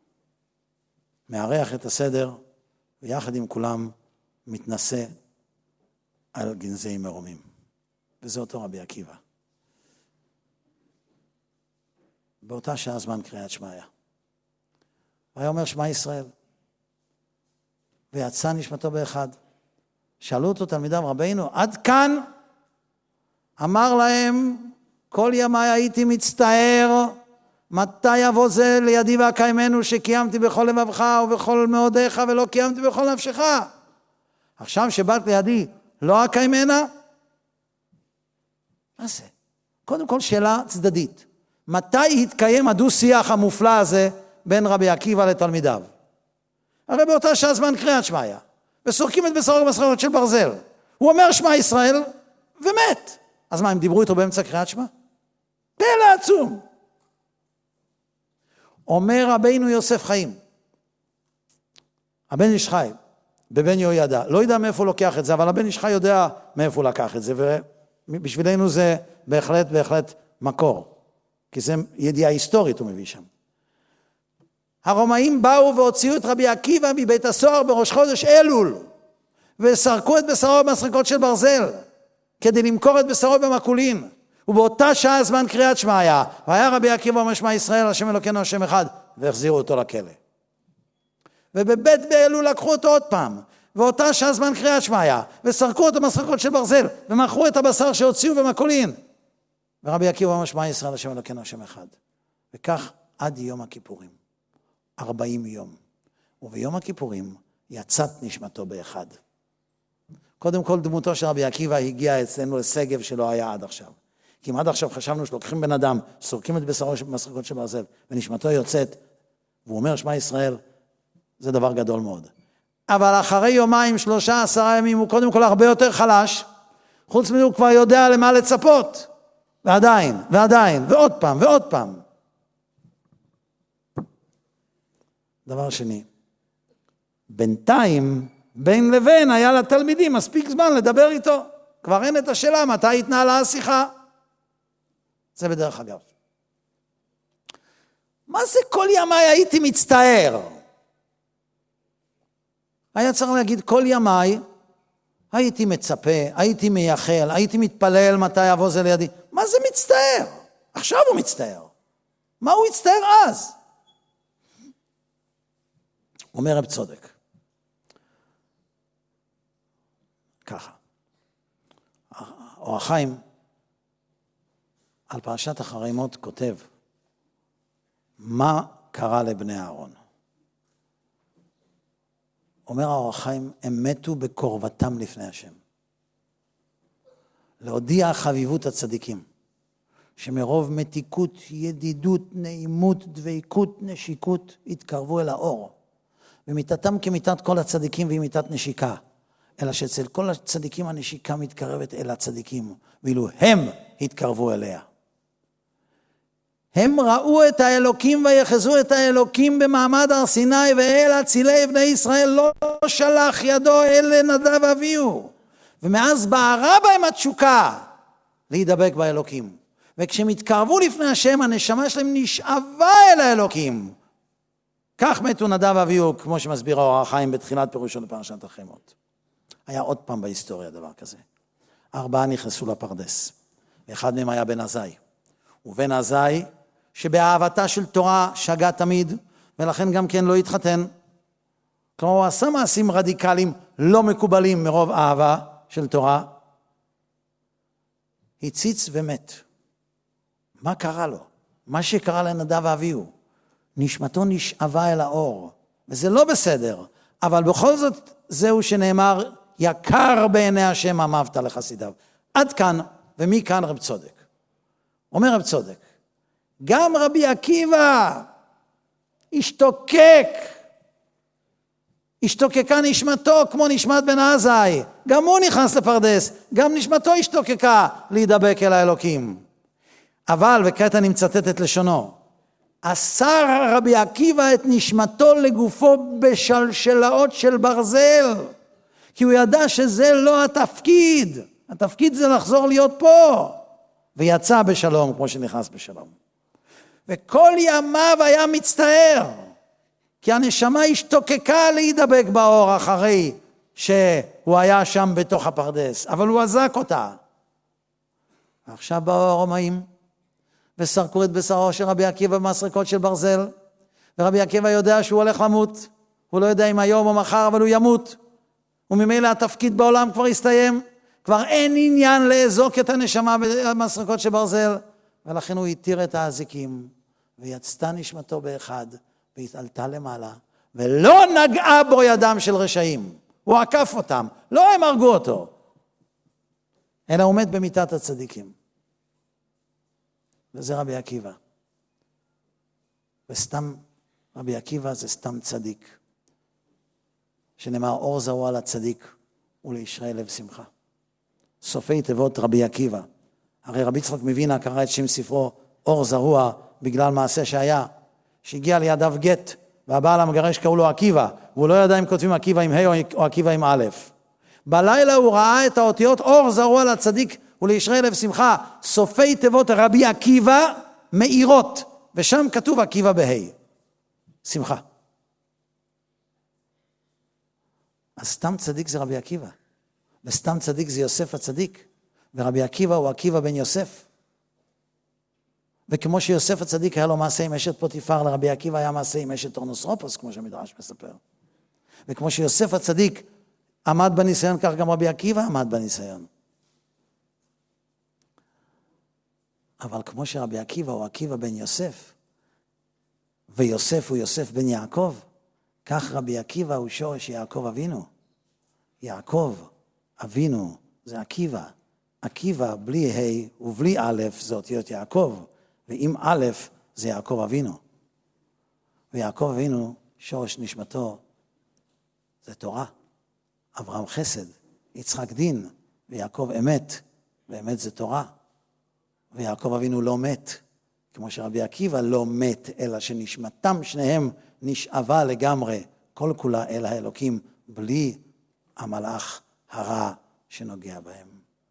מערך את הסדר, ויחד עם כולם מתנשא על גנזי מרומים. וזה אותו רבי עקיבא. באותה שעה זמן קריאת שמע היה. הוא היה אומר שמע ישראל. ויצא נשמתו באחד. שאלו אותו תלמידיו רבינו, עד כאן אמר להם, כל ימי הייתי מצטער, מתי יבוא זה לידי והקיימנו שקיימתי בכל לבבך ובכל מאודיך ולא קיימתי בכל נפשך. עכשיו שבאת לידי, לא הקיימנה? מה זה? קודם כל שאלה צדדית. מתי התקיים הדו-שיח המופלא הזה בין רבי עקיבא לתלמידיו? הרי באותה שעה זמן קריאת שמע היה, וסורקים את בשרו במסחרות של ברזל. הוא אומר שמע ישראל ומת. אז מה, הם דיברו איתו באמצע קריאת שמע? פלא עצום. אומר רבינו יוסף חיים, הבן איש חי, בבן יהוידע, לא יודע מאיפה הוא לוקח את זה, אבל הבן איש חי יודע מאיפה הוא לקח את זה, ובשבילנו זה בהחלט מקור, כי זה ידיעה היסטורית הוא מביא שם. הרומאים באו והוציאו את רבי עקיבא מבית הסוהר בראש חודש אלול, וסרקו את בשרו במסרקות של ברזל, כדי למכור את בשרו במקולין. ובאותה שעה זמן קריאת שמע היה, והיה רבי עקיבא אומר שמע ישראל, השם אלוקינו השם אחד, והחזירו אותו לכלא. ובבית באלול לקחו אותו עוד פעם, ואותה שעה זמן קריאת שמע היה, וסרקו אותו במסרקות של ברזל, ומכרו את הבשר שהוציאו במקולין. ורבי עקיבא אומר שמע ישראל, השם אלוקינו השם אחד. וכך עד יום הכיפורים, 40 יום. וביום הכיפורים יצאת נשמתו באחד. קודם כל דמותו של רבי עקיבא הגיעה אצלנו לסגב שלא היה עד עכשיו. כי אם עד עכשיו חשבנו שלוקחים בן אדם, סורקים את בשרו במסרקות של ברזל, ונשמתו יוצאת, והוא אומר שמע ישראל, זה דבר גדול מאוד. אבל אחרי יומיים, 13 ימים, הוא קודם כל הרבה יותר חלש, חוץ מזה הוא כבר יודע למה לצפות. ועדיין, ועוד פעם. דבר שני, בינתיים, בין לבין היה לתלמידים מספיק זמן לדבר איתו. כבר אין את השאלה מתי התנהלה השיחה. זה בדרך אגב. מה זה כל ימיי הייתי מצטער? היה צריך להגיד כל ימיי הייתי מצפה, הייתי מייחל, הייתי מתפלל מתי יבוא זה לידי. מה זה מצטער? עכשיו הוא מצטער. מה הוא הצטער אז? אומר רב צודק. ככה. אור החיים על פרשת אחרי מות כותב מה קרה לבני אהרון. אומר האור החיים, הם מתו בקרבתם לפני השם. להודיע חביבות הצדיקים, שמרוב מתיקות, ידידות, נעימות, דבקות, נשיקות, התקרבו אל האור. ומיתתם כמיתת כל הצדיקים והיא מיתת נשיקה. אלא שאצל כל הצדיקים הנשיקה מתקרבת אל הצדיקים, ואילו הם התקרבו אליה. הם ראו את האלוקים ויחזו את האלוקים במעמד הר סיני, ואל הצילי בני ישראל לא שלח ידו אל נדב אביהו. ומאז בערה בהם התשוקה להידבק באלוקים. וכשהם התקרבו לפני השם, הנשמה שלהם נשאבה אל האלוקים. כך מתו נדב אביהו, כמו שמסביר האור החיים בתחילת פירושו לפרשת אחרי מות. היה עוד פעם בהיסטוריה דבר כזה. 4 נכנסו לפרדס, ואחד מהם היה בן עזאי. ובן עזאי, שבאהבתה של תורה שגה תמיד, ולכן גם כן לא התחתן. כלומר, הוא עשה מעשים רדיקליים לא מקובלים מרוב אהבה של תורה. הציץ ומת. מה קרה לו? מה שקרה לנדב אביהו. נשמתו נשאבה אל האור, וזה לא בסדר, אבל בכל זאת זהו שנאמר, יקר בעיני השם אמרת לחסידיו. עד כאן, ומכאן רב צודק. אומר רב צודק, גם רבי עקיבא השתוקקה נשמתו כמו נשמת בן עזאי, גם הוא נכנס לפרדס, גם נשמתו השתוקקה להידבק אל האלוקים. אבל, וכעת אני מצטט את לשונו, אסר רבי עקיבא את נשמתו לגופו בשלשלאות של ברזל, כי הוא ידע שזה לא התפקיד, התפקיד זה לחזור להיות פה, ויצא בשלום כמו שנכנס בשלום. וכל ימיו היה מצטער, כי הנשמה השתוקקה להידבק באור אחרי שהוא היה שם בתוך הפרדס, אבל הוא עזק אותה. עכשיו באו הרומאים, וסרקו את בשרו של רבי עקיבא במסרקות של ברזל, ורבי עקיבא יודע שהוא הולך למות, הוא לא יודע אם היום או מחר, אבל הוא ימות, וממילא התפקיד בעולם כבר הסתיים, כבר אין עניין לאזוק את הנשמה במסרקות של ברזל, ולכן הוא התיר את האזיקים, ויצתה נשמתו באחד, והתעלתה למעלה, ולא נגעה בו ידם של רשעים, הוא עקף אותם, לא הם הרגו אותו, אלא עומד במיטת הצדיקים. וזה רבי עקיבא. וסתם רבי עקיבא זה סתם צדיק. שנאמר אור זרוע לצדיק ולישרי לב שמחה. סופי תיבות רבי עקיבא. הרי רבי יצחק מווינה קרא את שם ספרו אור זרוע בגלל מעשה שהיה. שהגיע לידיו גט והבעל המגרש קראו לו עקיבא. והוא לא ידע אם כותבים עקיבא עם ה' או עקיבא עם א'. בלילה הוא ראה את האותיות אור זרוע לצדיק ולישרי לב שמחה, סופי תיבות רבי עקיבא מאירות, ושם כתוב עקיבא בה'. שמחה. אז סתם צדיק זה רבי עקיבא, וסתם צדיק זה יוסף הצדיק, ורבי עקיבא הוא עקיבא בן יוסף. וכמו שיוסף הצדיק היה לו מעשה עם אשת פוטיפר, לרבי עקיבא היה מעשה עם אשת אורנוסרופוס, כמו שהמדרש מספר. וכמו שיוסף הצדיק עמד בניסיון, כך גם רבי עקיבא עמד בניסיון. אבל כמו שרבי עקיבא הוא עקיבא בן יוסף, ויוסף הוא יוסף בן יעקב, כך רבי עקיבא הוא שורש יעקב אבינו. יעקב אבינו זה עקיבא. עקיבא בלי ה' ובלי א' זה אותיות יעקב, ועם א' זה יעקב אבינו. ויעקב אבינו שורש נשמתו זה תורה. אברהם חסד, יצחק דין, ויעקב אמת, ואמת זה תורה. ויעקב אבינו לא מת, כמו שרבי עקיבא לא מת, אלא שנשמתם שניהם נשאבה לגמרי, כל כולה אל האלוקים, בלי המלאך הרע שנוגע בהם.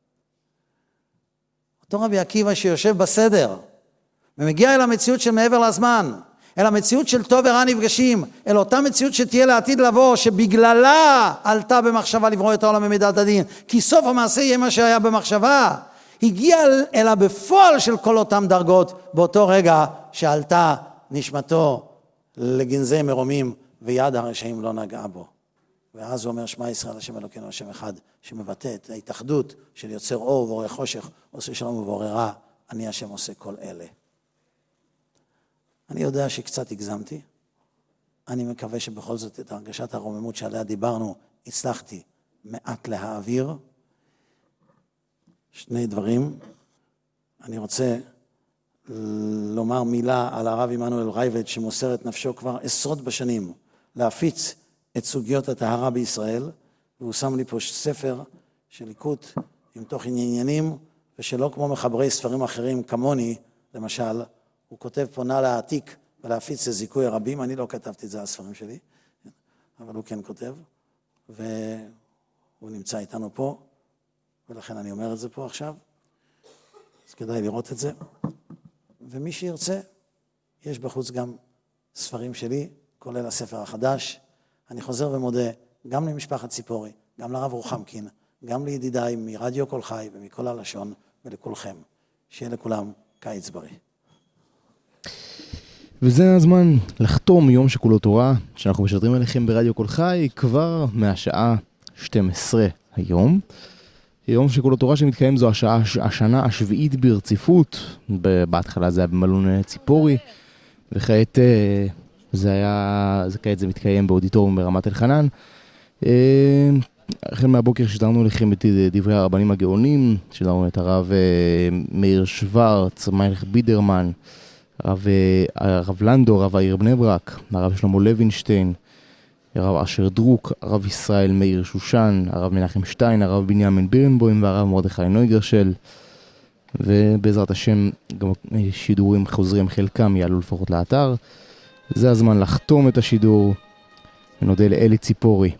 אותו רבי עקיבא שיושב בסדר, ומגיע אל המציאות של מעבר לזמן, אל המציאות של טוב ורע נפגשים, אל אותה מציאות שתהיה לעתיד לבוא, שבגללה עלתה במחשבה לברוא את העולם במידת הדין, כי סוף המעשה יהיה מה שהיה במחשבה, הגיע אל הבפועל של כל אותם דרגות, באותו רגע שעלתה נשמתו לגנזי מרומים, ויד הרשעים לא נגעה בו. ואז הוא אומר, שמע ישראל השם אלוקינו השם אחד, שמבטא את ההתאחדות של יוצר אור ובורא חושך, עושה שלום ובורא רע, אני השם עושה כל אלה. אני יודע שקצת הגזמתי, אני מקווה שבכל זאת את הרגשת הרוממות שעליה דיברנו, הצלחתי מעט להעביר. שני דברים, אני רוצה לומר מילה על הרב עמנואל רייבד, שמוסר את נפשו כבר עשרות בשנים, להפיץ את סוגיות הטהרה בישראל, והוא שם לי פה ספר של ליקוט עם תוכן עניינים, ושלא כמו מחברי ספרים אחרים כמוני, למשל, הוא כותב פה נא להעתיק ולהפיץ לזיכוי הרבים, אני לא כתבתי את זה על הספרים שלי, אבל הוא כן כותב, והוא נמצא איתנו פה, ולכן אני אומר את זה פה עכשיו, אז כדאי לראות את זה, ומי שירצה, יש בחוץ גם ספרים שלי, כולל הספר החדש, אני חוזר ומודה גם למשפחת ציפורי, גם לרב רוחמקין, גם לידידיי מרדיו כל חי ומכל הלשון ולכולכם. שיהיה לכולם קיץ בריא. וזה הזמן לחתום יום שכולו תורה, שאנחנו משדרים אליכם ברדיו כל חי, כבר מהשעה 12 היום. יום שכולו תורה שמתקיים זו השנה השביעית ברציפות, בהתחלה זה היה במלון ציפורי, וכעת כעת זה מתקיים באודיטוריום ברמת אלחנן. החל מהבוקר שדרנו לכם את דברי הרבנים הגאונים, שדרנו את הרב מאיר שוורץ, מיילך בידרמן, הרב לנדו, הרב העיר בני ברק, הרב שלמה לוינשטיין, הרב אשר דרוק, הרב ישראל מאיר שושן, הרב מנחם שטיין, הרב בנימין בירנבוים והרב מרדכי נויגרשל, ובעזרת השם גם שידורים חוזרים, חלקם יעלו לפחות לאתר. זה הזמן לחתום את השידור, ונודה לאלי ציפורי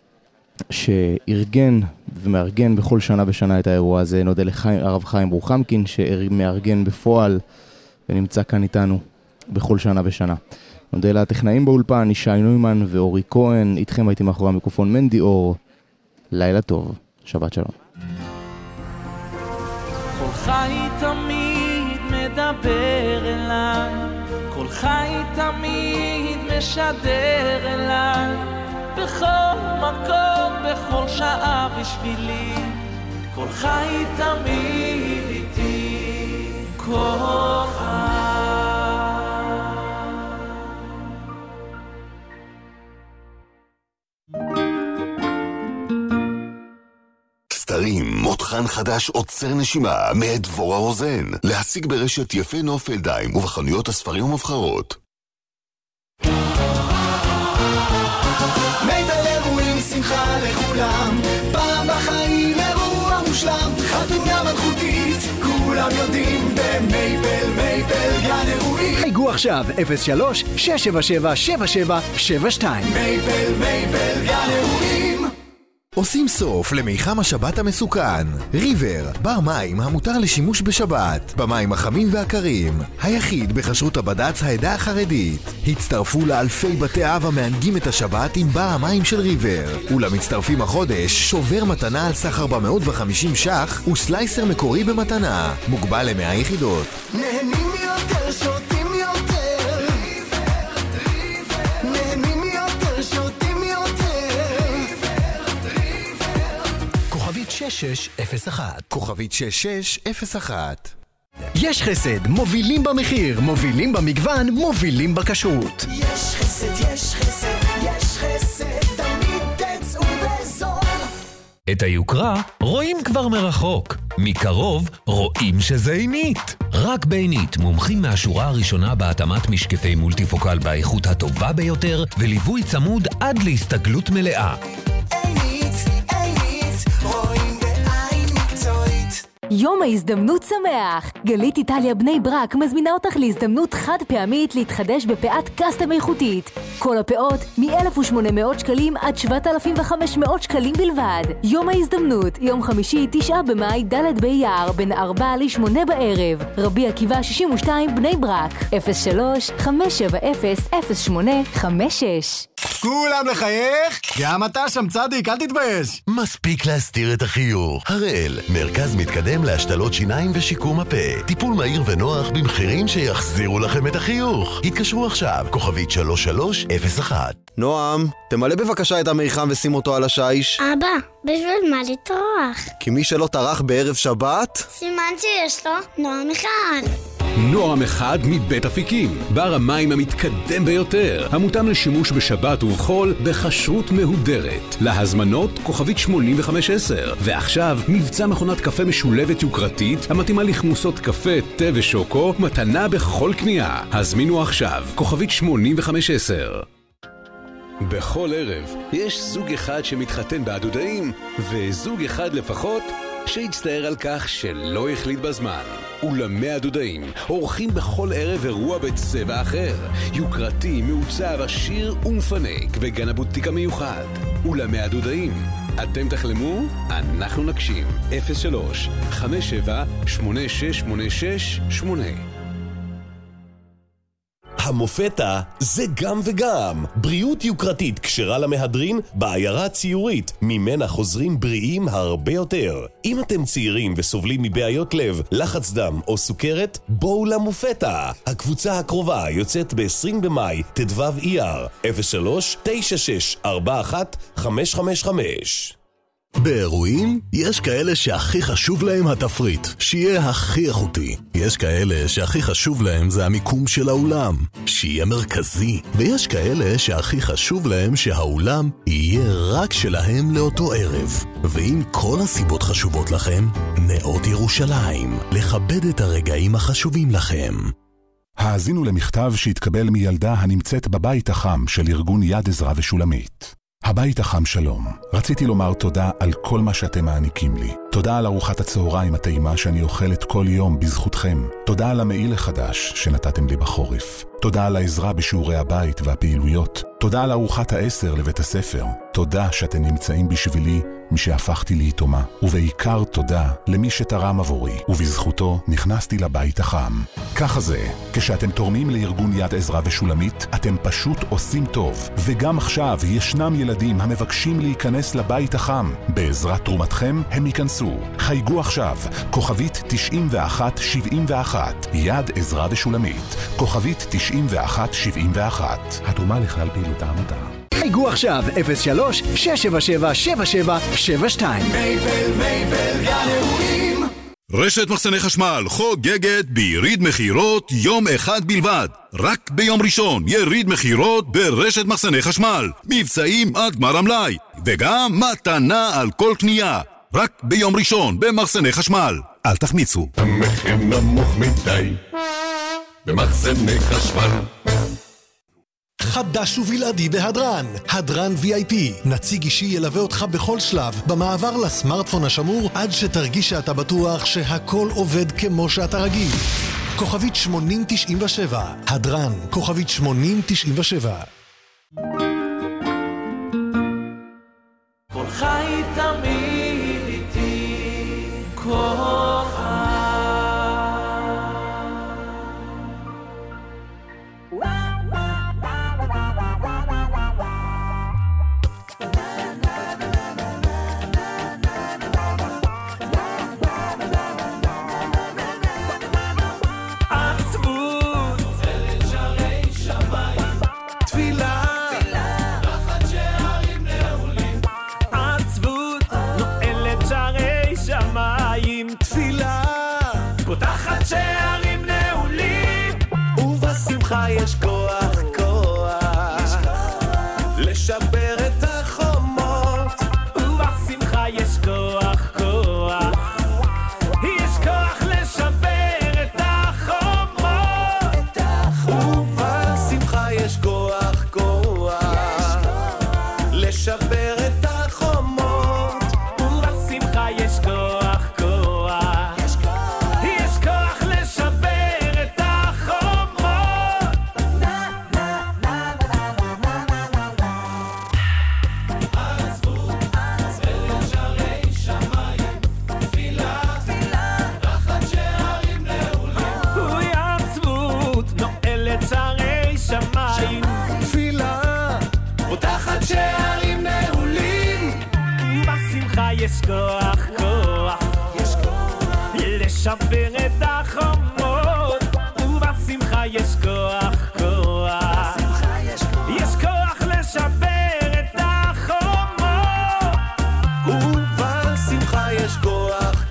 שארגן ומארגן בכל שנה ושנה את האירוע הזה. נודה לרב חיים רוחמקין שמארגן בפועל ונמצא כאן איתנו בכל שנה ושנה. נודה לטכנאים באולפן, ישי נוימן ואורי כהן, איתכם הייתי מאחורי המיקרופון מנדי אור. לילה טוב, שבת שלום. כל חי תמיד מדבר אליי, כל חי תמיד משדר אליי, בכל מקום, בכל שעה בשבילי, כל חי תמיד איתי, כל חי. סתרים, מותחן חדש עוצר נשימה מאת דבורה רוזן. להשיג ברשת יפה נוף אלדיים ובחנויות הספרים ומבחרות. מייבל אירועים שמחה לכולם, פעם בחיים אירוע מושלם, חתונה מלכותית, כולם יודעים במייבל גן אירועים. חייגו עכשיו 03-677-7772. מייבל גן אירועים. עושים סוף למיחם השבת המסוכן. ריבר, בר מים המותר לשימוש בשבת, במים החמים והקרים, היחיד בכשרות הבד"ץ העדה החרדית. הצטרפו לאלפי בתי אב המענגים את השבת עם בר המים של ריבר, ולמצטרפים החודש שובר מתנה על סך 450 ש"ח וסלייסר מקורי במתנה, מוגבל ל100 יחידות. נהנים יותר, שותים יותר, נהנים יותר, שותים כוכבית 6601. כוכבית 6601. יש חסד, מובילים במחיר, מובילים במגוון, מובילים בכשרות. יש חסד, יש חסד, יש חסד, תמיד תצאו בזול. את היוקרה רואים כבר מרחוק, מקרוב רואים שזה עינית. רק בעינית, מומחים מהשורה הראשונה בהתאמת משקפי מולטיפוקל באיכות הטובה ביותר, וליווי צמוד עד להסתגלות מלאה. יום ההזדמנות שמח! גלית איטליה בני ברק מזמינה אותך להזדמנות חד פעמית להתחדש בפאת קסטם איכותית. כל הפאות מ-1,800 שקלים עד 7,500 שקלים בלבד. יום ההזדמנות, יום חמישי 9 במאי ד' באייר, בין 4 ל-8 בערב. רבי עקיבא 62 בני ברק, 03-570-0856. כולם לחייך? גם אתה שם צדיק, אל תתבייש. מספיק להסתיר את החיוך. הראל, מרכז מתקדם להשתלות שיניים ושיקום הפה. טיפול מהיר ונוח במחירים שיחזירו לכם את החיוך. התקשרו עכשיו, כוכבית 3301. נועם, תמלא בבקשה את המיחם ושים אותו על השיש. אבא, בשביל מה לטרוח? כי מי שלא טרח בערב שבת, סימן שיש לו נועם אחד. נועם אחד מבית אפיקים, בר המים המתקדם ביותר, המותאם לשימוש בשבת ובחול בכשרות מהודרת. להזמנות כוכבית 8510, ועכשיו מבצע מכונת קפה משולבת יוקרתית המתאימה לכמוסות קפה, תה ושוקו, מתנה בכל קנייה. הזמינו עכשיו כוכבית 8510. בכל ערב יש זוג אחד שמתחתן בעדודאים, וזוג אחד לפחות שהצטער על כך שלא החליט בזמן. אולמי הדודאים עורכים בכל ערב אירוע בצבע אחר, יוקרתי, מעוצב, עשיר ומפנק בגן הבוטיק המיוחד. אולמי הדודאים, אתם תחלמו, אנחנו נקשים. 03-57-8686-8. המופטה זה גם וגם. בריאות יוקרתית כשרה למהדרין בעיירה ציורית, ממנה חוזרים בריאים הרבה יותר. אם אתם צעירים וסובלים מבעיות לב, לחץ דם או סוכרת, בואו למופטה. הקבוצה הקרובה יוצאת ב-20 במאי, תדוו אייר, 03-9641-555. באירועים יש כאלה שהכי חשוב להם התפריט, שיהיה הכי איכותי. יש כאלה שהכי חשוב להם זה המיקום של האולם, שיהיה מרכזי. ויש כאלה שהכי חשוב להם שהאולם יהיה רק שלהם לאותו ערב. ואם כל הסיבות חשובות לכם, נאות ירושלים, לכבד את הרגעים החשובים לכם. האזינו למכתב שהתקבל מילדה הנמצאת בבית החם של ארגון יד עזרא ושולמית. הבית החם שלום, רציתי לומר תודה על כל מה שאתם מעניקים לי. תודה על ארוחת הצהריים הטעימה שאני אוכלת כל יום בזכותכם. תודה על המעיל החדש שנתתם לי בחורף. תודה על העזרה בשיעורי הבית והפעילויות. תודה על ארוחת ה10 לבית הספר. תודה שאתם נמצאים בשבילי משהפכתי ליתומה. ובעיקר תודה למי שתרם עבורי, ובזכותו נכנסתי לבית החם. ככה זה, כשאתם תורמים לארגון יד עזרא ושולמית, אתם פשוט עושים טוב. וגם עכשיו ישנם ילדים המבקשים להיכנס לבית החם. בעזרת תרומתכם הם ייכנסו. חייגו עכשיו, כוכבית 9171, יד עזרא ושולמית, כוכבית 9171. התרומה לכלל פעילות העמותה. חייגו עכשיו 03-677-7772. מייבל גן אירועים. רשת מחסני חשמל חוגגת ביריד מחירות יום אחד בלבד. רק ביום ראשון יריד מחירות ברשת מחסני חשמל. מבצעים עד גמר המלאי, וגם מתנה על כל קנייה. רק ביום ראשון במחסני חשמל. אל תחמיצו. המחיר נמוך מדי במחסני חשמל. חדש ובלעדי בהדרן, הדרן VIP. נציג אישי ילווה אותך בכל שלב, במעבר לסמארטפון השמור, עד שתרגיש שאתה בטוח שהכל עובד כמו שאתה רגיל. כוכבית 8097, הדרן, כוכבית 8097. כל חי שערים נעולים, ובשמחה יש כוח, לשבר את החומות, ובשמחה יש כוח, יש כוח לשבר את החומות, ובשמחה יש כוח, לשבר את החומות, ובשמחה יש כוח, יש כוח לשבר את החומות. עצבות, צלם שערי שמיים, תפילה, תחת שערים נעולים. אוי עצבות, נועלת שערי שמיים, תפילה, תחת שערים נעולים, בשמחה יש כוח, לשבר את החומות, ובשמחה יש כוח, יש כוח לשבר את החומות, ובשמחה יש כוח,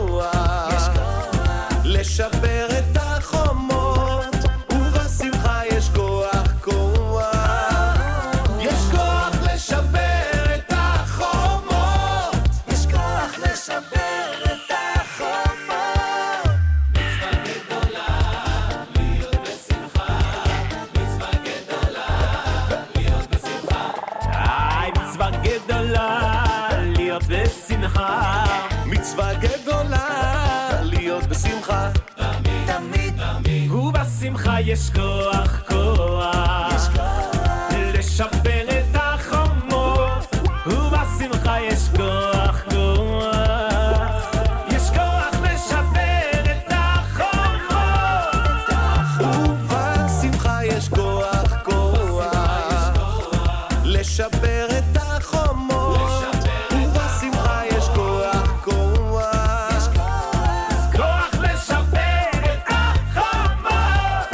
לשבר את החומות, ובשמחה יש כוח, יש כוח לשבר את החומות, יש כוח לשבר את החומות. מצווה גדולה להיות בשמחה, מצווה גדולה להיות בשמחה. מצווה גדולה להיות בשמחה, מצווה גדולה להיות בשמחה, תמיד, ובשמחה יש כוח, לשבר את החומות, ובשמחה יש כוח, יש כוח לשבר את החומות, ובשמחה יש כוח, לשבר את החומות, ובשמחה יש כוח, כוח לשבר את החומות.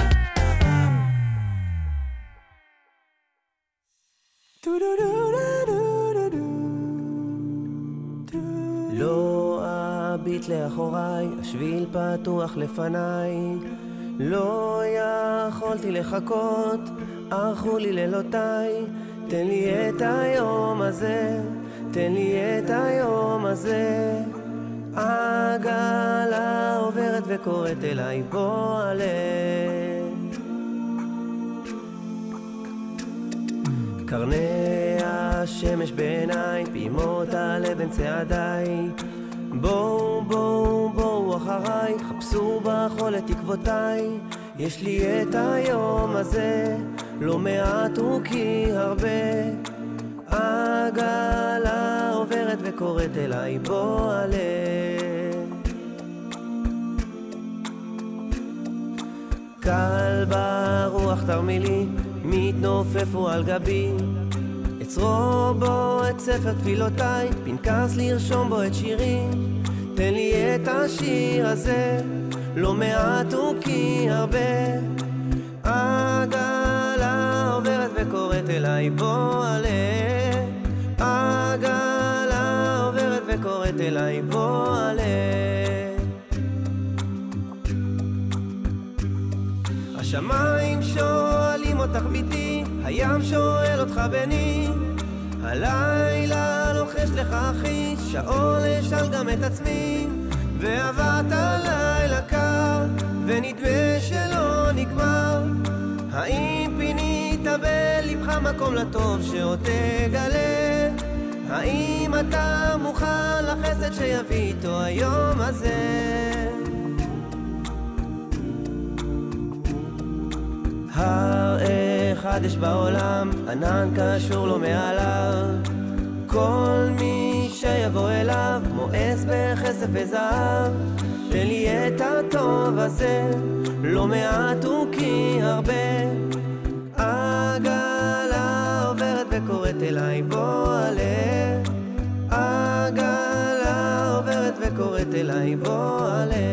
לא אביט לאחוריי, השביל פתוח לפניי, לא יכולתי לחכות, ערכו לי לילותיי, תן לי את היום הזה, תן לי את היום הזה. עגלה עוברת וקוראת אליי, בוא עלה. קרני השמש בעיניי, פעימות הלב בין צעדיי, בואו בואו בואו אחריי, חפשו בחול את תקוותיי. יש לי את היום הזה, לא מעט הוא כי הרבה. עגלה עוברת וקוראת אליי, בוא עלה. קל ברוח תרמילי, מתנופפו על גבי, אצרו בו את ספר תפילותיי, פנקס לרשום בו את שירי. תן לי את השיר הזה, לא מעט הוא כי הרבה. עגלה עוברת וקוראת אליי, בוא עלה. עגלה עוברת וקוראת אליי, בוא עלה. השמיים שואלים אותך ביתי, הים שואל אותך בני, הלילה לוחש לך אחי, שעון לשאל גם את עצמי. ועברת לילה קר, ונדמה שלא נגמר. האם פינית בלבך מקום לטוב שעוד תגלה? האם אתה מוכן לחסד שיביא איתו היום הזה? הר אחד יש בעולם, ענן קשור לו מעליו, כל מי שיבוא אליו מואס בכסף וזהב. תן לי את הטוב הזה, לא מעט הוא כי הרבה. עגלה עוברת וקוראת אליי, בוא עלה. עגלה עוברת וקוראת אליי, בוא עלה.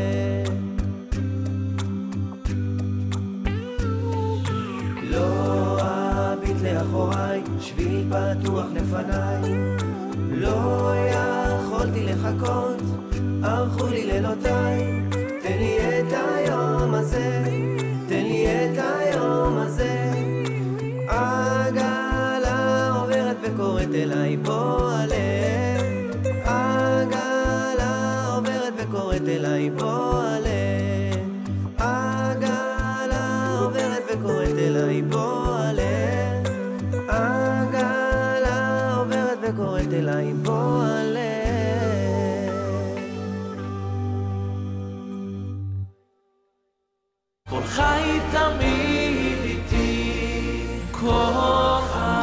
לא אביט לאחוריי, שביל פתוח לפניי, לא יכולתי לחכות, ערכו לי לילותיי. תן לי את היום הזה, תן לי את היום הזה. עגלה עוברת וקוראת אליי בוא עלה, עגלה עוברת וקוראת אליי בוא עלה, עגלה עוברת וקוראת אליי בוא עלה, עגלה עוברת וקוראת אליי בוא עלה. כל חי תמיד איתי כוחה.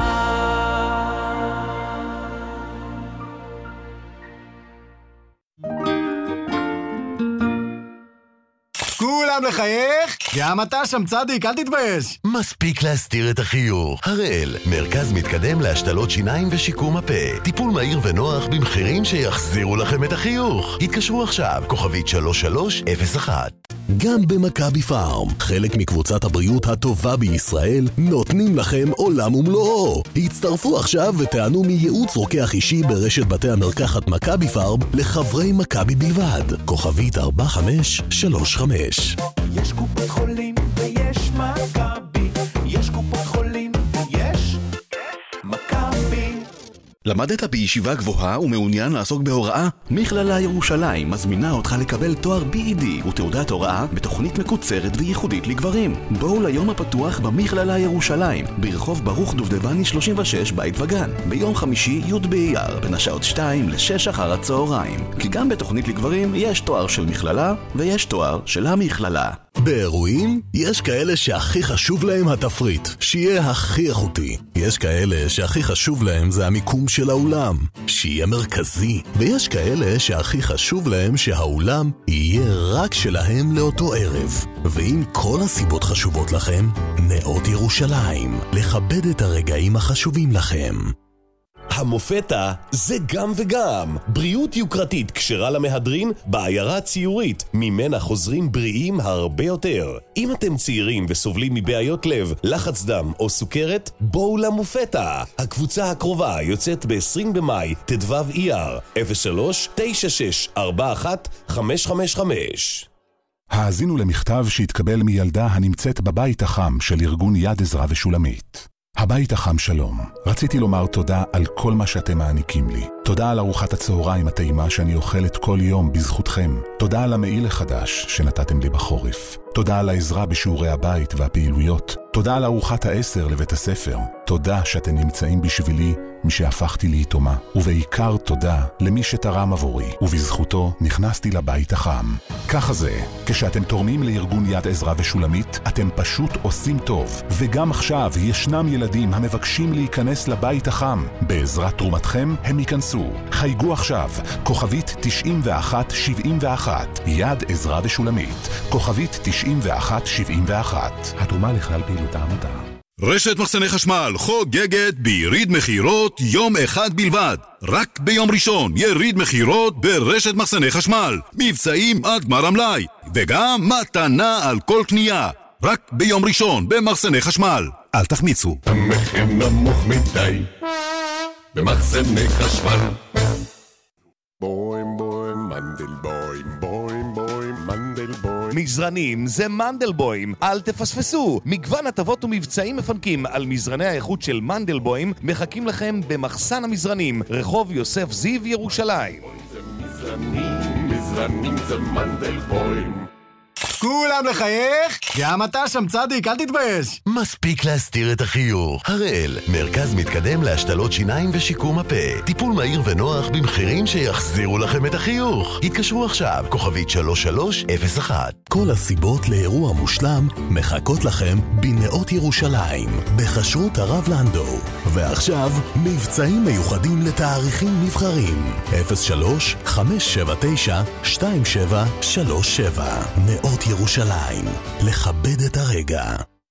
כולם לחייך? גם אתה שם צדיק, אל תתבייש. מספיק להסתיר את החיוך. הראל, מרכז מתקדם להשתלות שיניים ושיקום הפה. טיפול מהיר ונוח במחירים שיחזירו לכם את החיוך. התקשרו עכשיו, כוכבית 3301. גם במכבי פארם, חלק מקבוצת הבריאות הטובה בישראל, נותנים לכם עולם ומלואו. הצטרפו עכשיו ותענו מייעוץ רוקח אישי ברשת בתי המרקחת מכבי פארם לחברי מכבי בלבד. כוכבית 4535. יש קופת חולים ויש מכבי, יש קופת חולים ויש מכבי. למדת בישיבה גבוהה ומעוניין לעסוק בהוראה? מכללה ירושלים מזמינה אותך לקבל תואר BED ותעודת הוראה בתוכנית מקוצרת וייחודית לגברים. בואו ליום הפתוח במכללה ירושלים, ברחוב ברוך דובדבני 36 בית וגן, ביום חמישי י' באייר, בין השעות 2 ל-6 אחר הצהריים. כי גם בתוכנית לגברים יש תואר של מכללה ויש תואר של המכללה. באירועים יש כאלה שהכי חשוב להם התפריט, שיהיה הכי איכותי. יש כאלה שהכי חשוב להם זה המיקום של האולם, שיהיה מרכזי. ויש כאלה שהכי חשוב להם שהאולם יהיה רק שלהם לאותו ערב. ואם כל הסיבות חשובות לכם, נאות ירושלים, לכבד את הרגעים החשובים לכם. המופתה זה גם וגם. בריאות יוקרתית כשרה למהדרין בעיירה הציורית, ממנה חוזרים בריאים הרבה יותר. אם אתם צעירים וסובלים מבעיות לב, לחץ דם או סוכרת, בואו למופתה. הקבוצה הקרובה יוצאת ב-20 במאי, ט"ו אייר, 03-9641-555. האזינו למכתב שהתקבל מילדה הנמצאת בבית החם של ארגון יד עזרא ושולמית. הבית החם שלום, רציתי לומר תודה על כל מה שאתם מעניקים לי. תודה על ארוחת הצהריים הטעימה שאני אוכלת כל יום בזכותכם. תודה על המעיל החדש שנתתם לי בחורף. תודה על העזרה בשיעורי הבית והפעילויות. תודה על ארוחת ה10 לבית הספר. תודה שאתם נמצאים בשבילי משהפכתי ליתומה. ובעיקר תודה למי שתרם עבורי, ובזכותו נכנסתי לבית החם. ככה זה, כשאתם תורמים לארגון יד עזרא ושולמית, אתם פשוט עושים טוב. וגם עכשיו ישנם ילדים המבקשים להיכנס לבית החם. בעזרת תרומתכם הם ייכנסו. חייגו עכשיו, כוכבית 9171, יד עזרא ושולמית, כוכבית 9171. התרומה לכלל פעילות העמותה. רשת מחסני חשמל חוגגת ביריד מחירות יום אחד בלבד. רק ביום ראשון יריד מחירות ברשת מחסני חשמל. מבצעים עד גמר המלאי, וגם מתנה על כל קנייה. רק ביום ראשון במחסני חשמל. אל תחמיצו. המחיר נמוך מדי במחסני חשמל. בוים בוים מנדלבוים, בוים בוים מנדלבוים. מזרנים זה מנדלבוים, אל תפספסו. מגוון הטבות ומבצעים מפנקים על מזרני האיכות של מנדלבוים מחכים לכם במחסן המזרנים, רחוב יוסף זיו ירושלים. מזרנים זה מנדלבוים. כולם לחייך? גם אתה שם צדיק, אל תתבייש. מספיק להסתיר את החיוך. הראל, מרכז מתקדם להשתלות שיניים ושיקום הפה. טיפול מהיר ונוח במחירים שיחזירו לכם את החיוך. התקשרו עכשיו, כוכבית 3301. כל הסיבות לאירוע מושלם מחכות לכם בנאות ירושלים, בחשרות הרב לנדו. ועכשיו, מבצעים מיוחדים לתאריכים נבחרים. 03-579-2737. נאות ירושלים, לכבד את הרגע.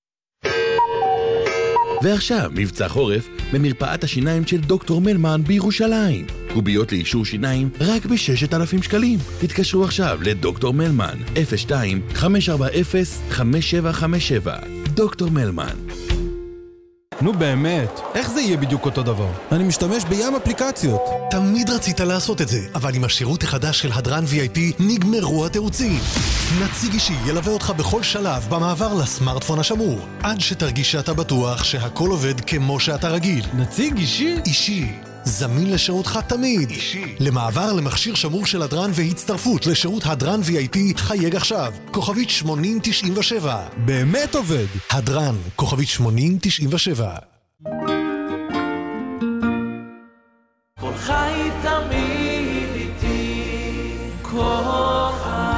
ועכשיו מבצע חורף במרפאת השיניים של דוקטור מלמן בירושלים. קוביות לאישור שיניים רק ב6,000 שקלים. תתקשרו עכשיו לדוקטור מלמן, 02-540-5757. דוקטור מלמן. נו באמת, איך זה יהיה בדיוק אותו דבר? אני משתמש בים אפליקציות. תמיד רצית לעשות את זה, אבל עם השירות החדש של הדרן VIP נגמרו התירוצים. נציג אישי ילווה אותך בכל שלב במעבר לסמארטפון השמור, עד שתרגיש שאתה בטוח שהכל עובד כמו שאתה רגיל. נציג אישי? אישי. זמין לשירותך תמיד. אישי. למעבר למכשיר שמור של הדרן והצטרפות לשירות הדרן VIP חייג עכשיו. כוכבית 8097. באמת עובד. הדרן, כוכבית 8097. כל חי תמיד איתי, כל חי.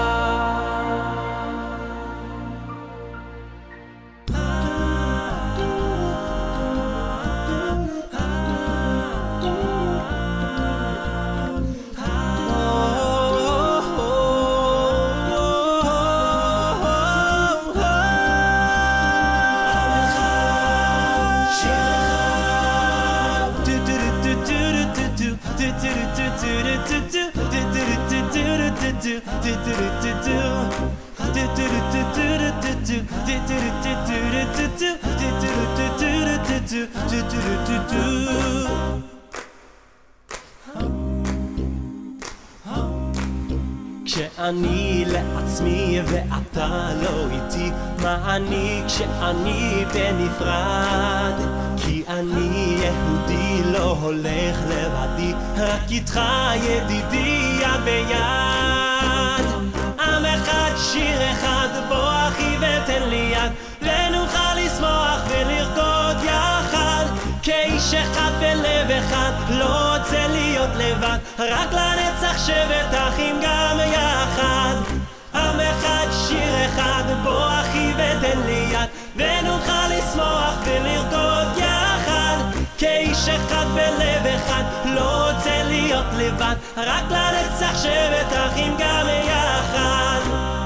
כשאני לעצמי ואתה לא איתי, מה אני כשאני בנפרד? כי אני יהודי לא הולך לבדי, רק איתך ידידי יד ביד. עם אחד שיר אחד בוא אחי ותן לי יד, ונוכל לשמוח ולרקוד יחד כאיש אחד בלב אחד, לא רוצה להיות לבד, רק לנצח שבט אחים גם יחד. עם אחד שיר אחד בוא אחי ותן לי יד, ונוכל לשמוח ולרקוד יחד כאיש אחד בלב אחד, לא רוצה להיות לבד, רק לנצח שבט אחים גם יחד.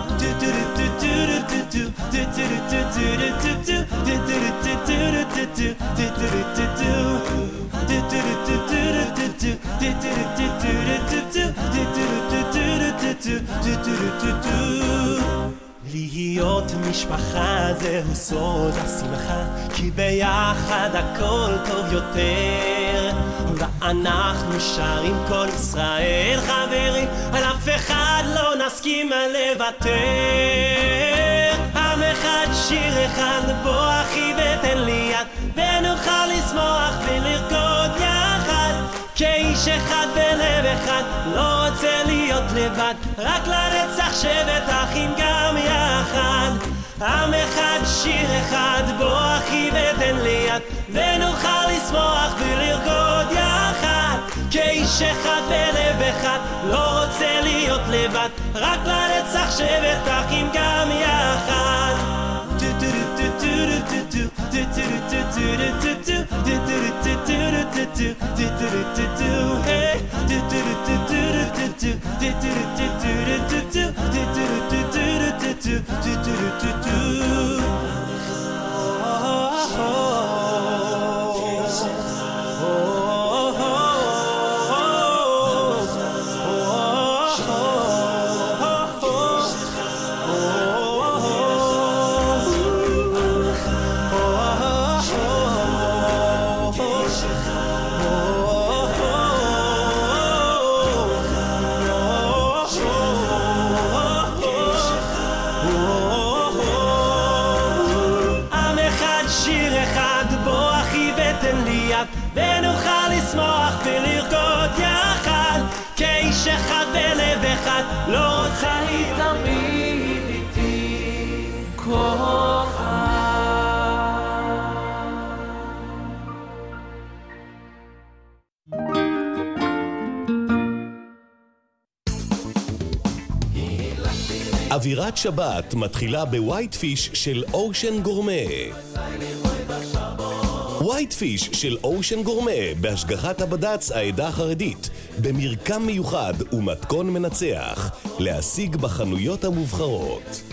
להיות משפחה זהו סוד השמחה, כי ביחד הכל טוב יותר, ואנחנו שרים כל ישראל חברים, על אף אחד לא נסכים לוותר. עם אחד שיר אחד בוא אחי ותן לי יד, ונוכל לשמוח ולרקוד יחד כאיש אחד בלב אחד, לא רוצה להיות לבד, רק לנצח שבט אחים גם יחד. עם אחד שיר אחד בוא אחי ותן לי יד, ונוכל לשמוח ולרקוד יחד כאיש אחד בלב אחד, לא רוצה להיות לבד, רק לנצח שבט אחים גם יחד. ונוכל לשמוח ולרקוד יחד כאיש אחד בלב אחד, לא רוצה לי תמיד איתי כל אווירת שבת מתחילה בווייט פיש של אושן גורמה. ווייט פיש של אושן גורמה בהשגחת הבד"ץ העדה החרדית, במרקם מיוחד ומתכון מנצח, להשיג בחנויות המובחרות.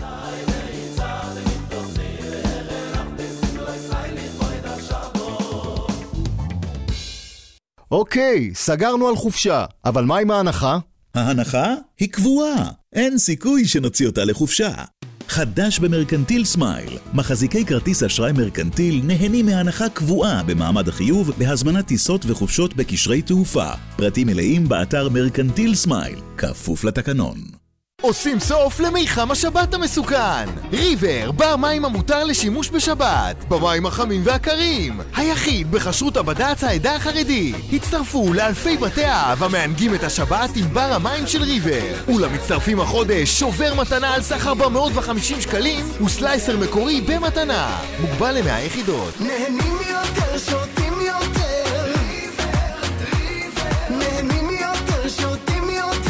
אוקיי, סגרנו על חופשה, אבל מה עם ההנחה? ההנחה היא קבועה, אין סיכוי שנוציא אותה לחופשה. חדש במרקנטיל סמייל. מחזיקי כרטיס אשראי מרקנטיל נהנים מהנחה קבועה במעמד החיוב בהזמנת טיסות וחופשות בקשרי תעופה. פרטים מלאים באתר מרקנטיל סמייל, כפוף לתקנון. עושים סוף למיחם השבת המסוכן. ריבר, בר מים המותר לשימוש בשבת, במים החמים והקרים, היחיד בחשרות הבד"ץ העדה החרדית. הצטרפו לאלפי בתי האב המענגים את השבת עם בר המים של ריבר, ולמצטרפים החודש שובר מתנה על סך 450 שקלים וסלייסר מקורי במתנה, מוגבל ל100 יחידות. נהנים יותר, שותים יותר, נהנים יותר, שותים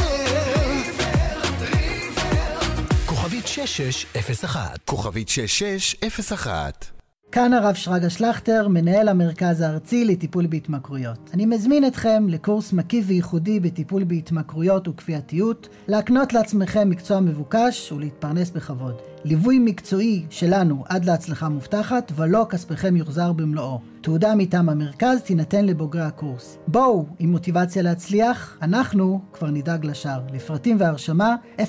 כוכבית 6601. כוכבית 6601. כאן הרב שרגא שלכטר, מנהל המרכז הארצי לטיפול בהתמכרויות. אני מזמין אתכם לקורס מקיף וייחודי בטיפול בהתמכרויות וכפייתיות, להקנות לעצמכם מקצוע מבוקש ולהתפרנס בכבוד. ליווי מקצועי שלנו עד להצלחה מובטחת, ולא כספכם יוחזר במלואו. תעודה מטעם המרכז תינתן לבוגרי הקורס. בואו עם מוטיבציה להצליח, אנחנו כבר נדאג לשאר. לפרטים והרשמה 053-311-7677,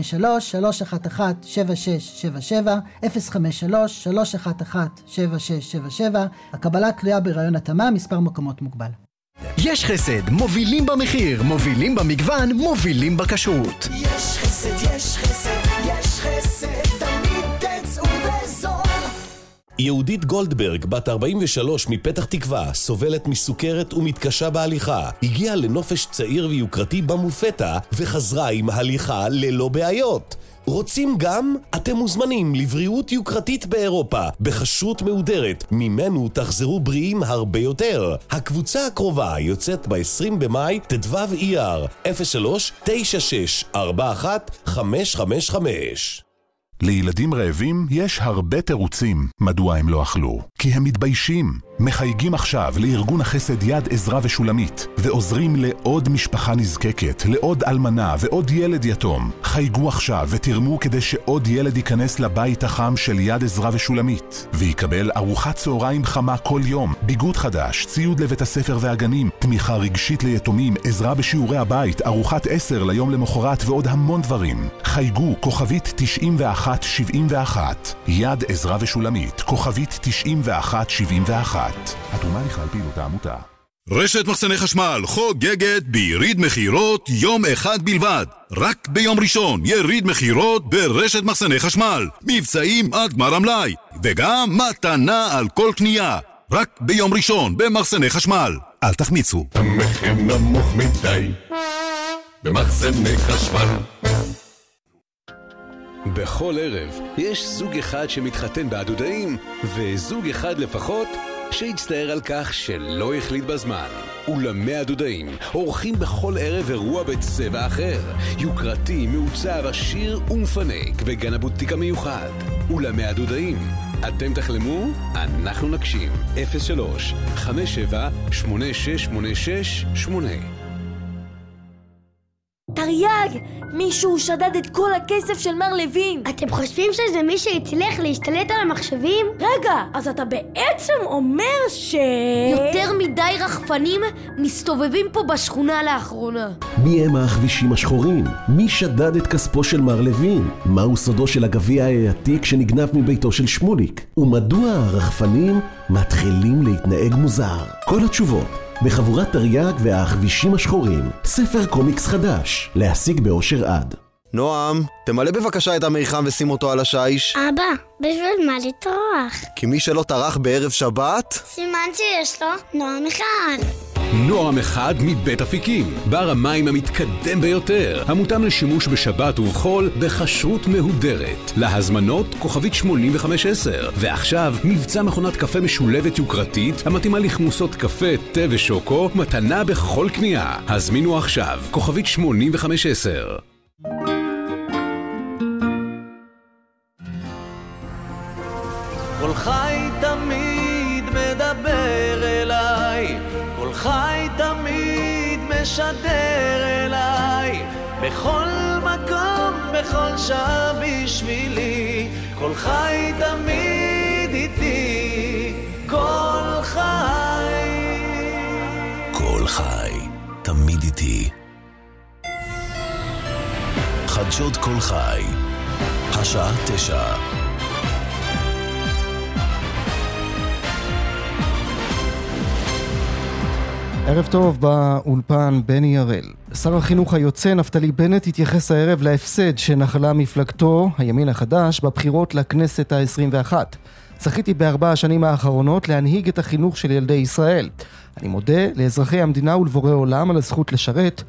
053-311-7677. הקבלה תלויה ברעיון התאמה, מספר מקומות מוגבל. יש חסד, מובילים במחיר, מובילים במגוון, מובילים בכשרות. יש חסד, יש חסד, יש חסד, תמיד תצאו בזול. יהודית גולדברג, בת 43 מפתח תקווה, סובלת מסוכרת ומתקשה בהליכה. הגיעה לנופש צעיר ויוקרתי במופתה וחזרה עם הליכה ללא בעיות. רוצים גם? אתם מוזמנים לבריאות יוקרתית באירופה, בחשות מהודרת, ממנו תחזרו בריאים הרבה יותר. הקבוצה הקרובה יוצאת ב-20 במאי, תדוו אייר, 03-9641-555. לילדים רעבים יש הרבה תירוצים מדוע הם לא אכלו. כי הם מתביישים. מחייגים עכשיו לארגון החסד יד עזרא ושולמית, ועוזרים לעוד משפחה נזקקת, לעוד אלמנה ועוד ילד יתום. חייגו עכשיו ותרמו כדי שעוד ילד ייכנס לבית החם של יד עזרא ושולמית, ויקבל ארוחת צהריים חמה כל יום, ביגוד חדש, ציוד לבית הספר והגנים, תמיכה רגשית ליתומים, עזרה בשיעורי הבית, ארוחת 10 ליום למחרת ועוד המון דברים. חייגו כוכבית 9171, יד עזרא ושולמית, כוכבית 9171. התרומה לכלל פעילות העמותה. רשת מחסני חשמל חוגגת ביריד מחירות יום אחד בלבד. רק ביום ראשון יריד מחירות ברשת מחסני חשמל. מבצעים עד גמר המלאי, וגם מתנה על כל קנייה. רק ביום ראשון במחסני חשמל. אל תחמיצו. המחיר נמוך מדי במחסני חשמל. בכל ערב יש זוג אחד שמתחתן בעדודאים, וזוג אחד לפחות שהצטער על כך שלא החליט בזמן. אולמי הדודאים עורכים בכל ערב אירוע בצבע אחר, יוקרתי, מעוצב, עשיר ומפנק בגן הבוטיק המיוחד. אולמי הדודאים, אתם תחלמו, אנחנו נקשים. 03-57-8686-8. תרי"ג, מישהו שדד את כל הכסף של מר לוין. אתם חושבים שזה מי שהצליח להשתלט על המחשבים? רגע, אז אתה בעצם אומר יותר מדי רחפנים מסתובבים פה בשכונה לאחרונה. מי הם הכבישים השחורים? מי שדד את כספו של מר לוין? מהו סודו של הגביע העתיק שנגנב מביתו של שמוליק? ומדוע הרחפנים מתחילים להתנהג מוזר? כל התשובות בחבורת תרי"ג והכבישים השחורים, ספר קומיקס חדש, להשיג באושר עד. נועם, תמלא בבקשה את המיחם ושים אותו על השיש. אבא, בשביל מה לטרוח? כי מי שלא טרח בערב שבת, סימן שיש לו נועם אחד. נועם אחד מבית אפיקים, בר המים המתקדם ביותר, המותאם לשימוש בשבת ובחול בכשרות מהודרת. להזמנות כוכבית 8510. ועכשיו מבצע מכונת קפה משולבת יוקרתית המתאימה לכמוסות קפה, תה ושוקו, מתנה בכל קנייה. הזמינו עכשיו כוכבית 8510. כל חי תמיד מדבר אליי, כל חי תמיד משדר אליי, בכל מקום, בכל שעה בשבילי, כל חי תמיד איתי, כל חי. כל חי תמיד איתי. חדשות כל חי השעה 9. ערב טוב, באולפן בני הראל. שר החינוך היוצא נפתלי בנט התייחס הערב להפסד שנחלה מפלגתו, הימין החדש, בבחירות לכנסת ה-21. זכיתי ב4 השנים האחרונות להנהיג את החינוך של ילדי ישראל. אני מודה לאזרחי המדינה ולבורא עולם על הזכות לשרת,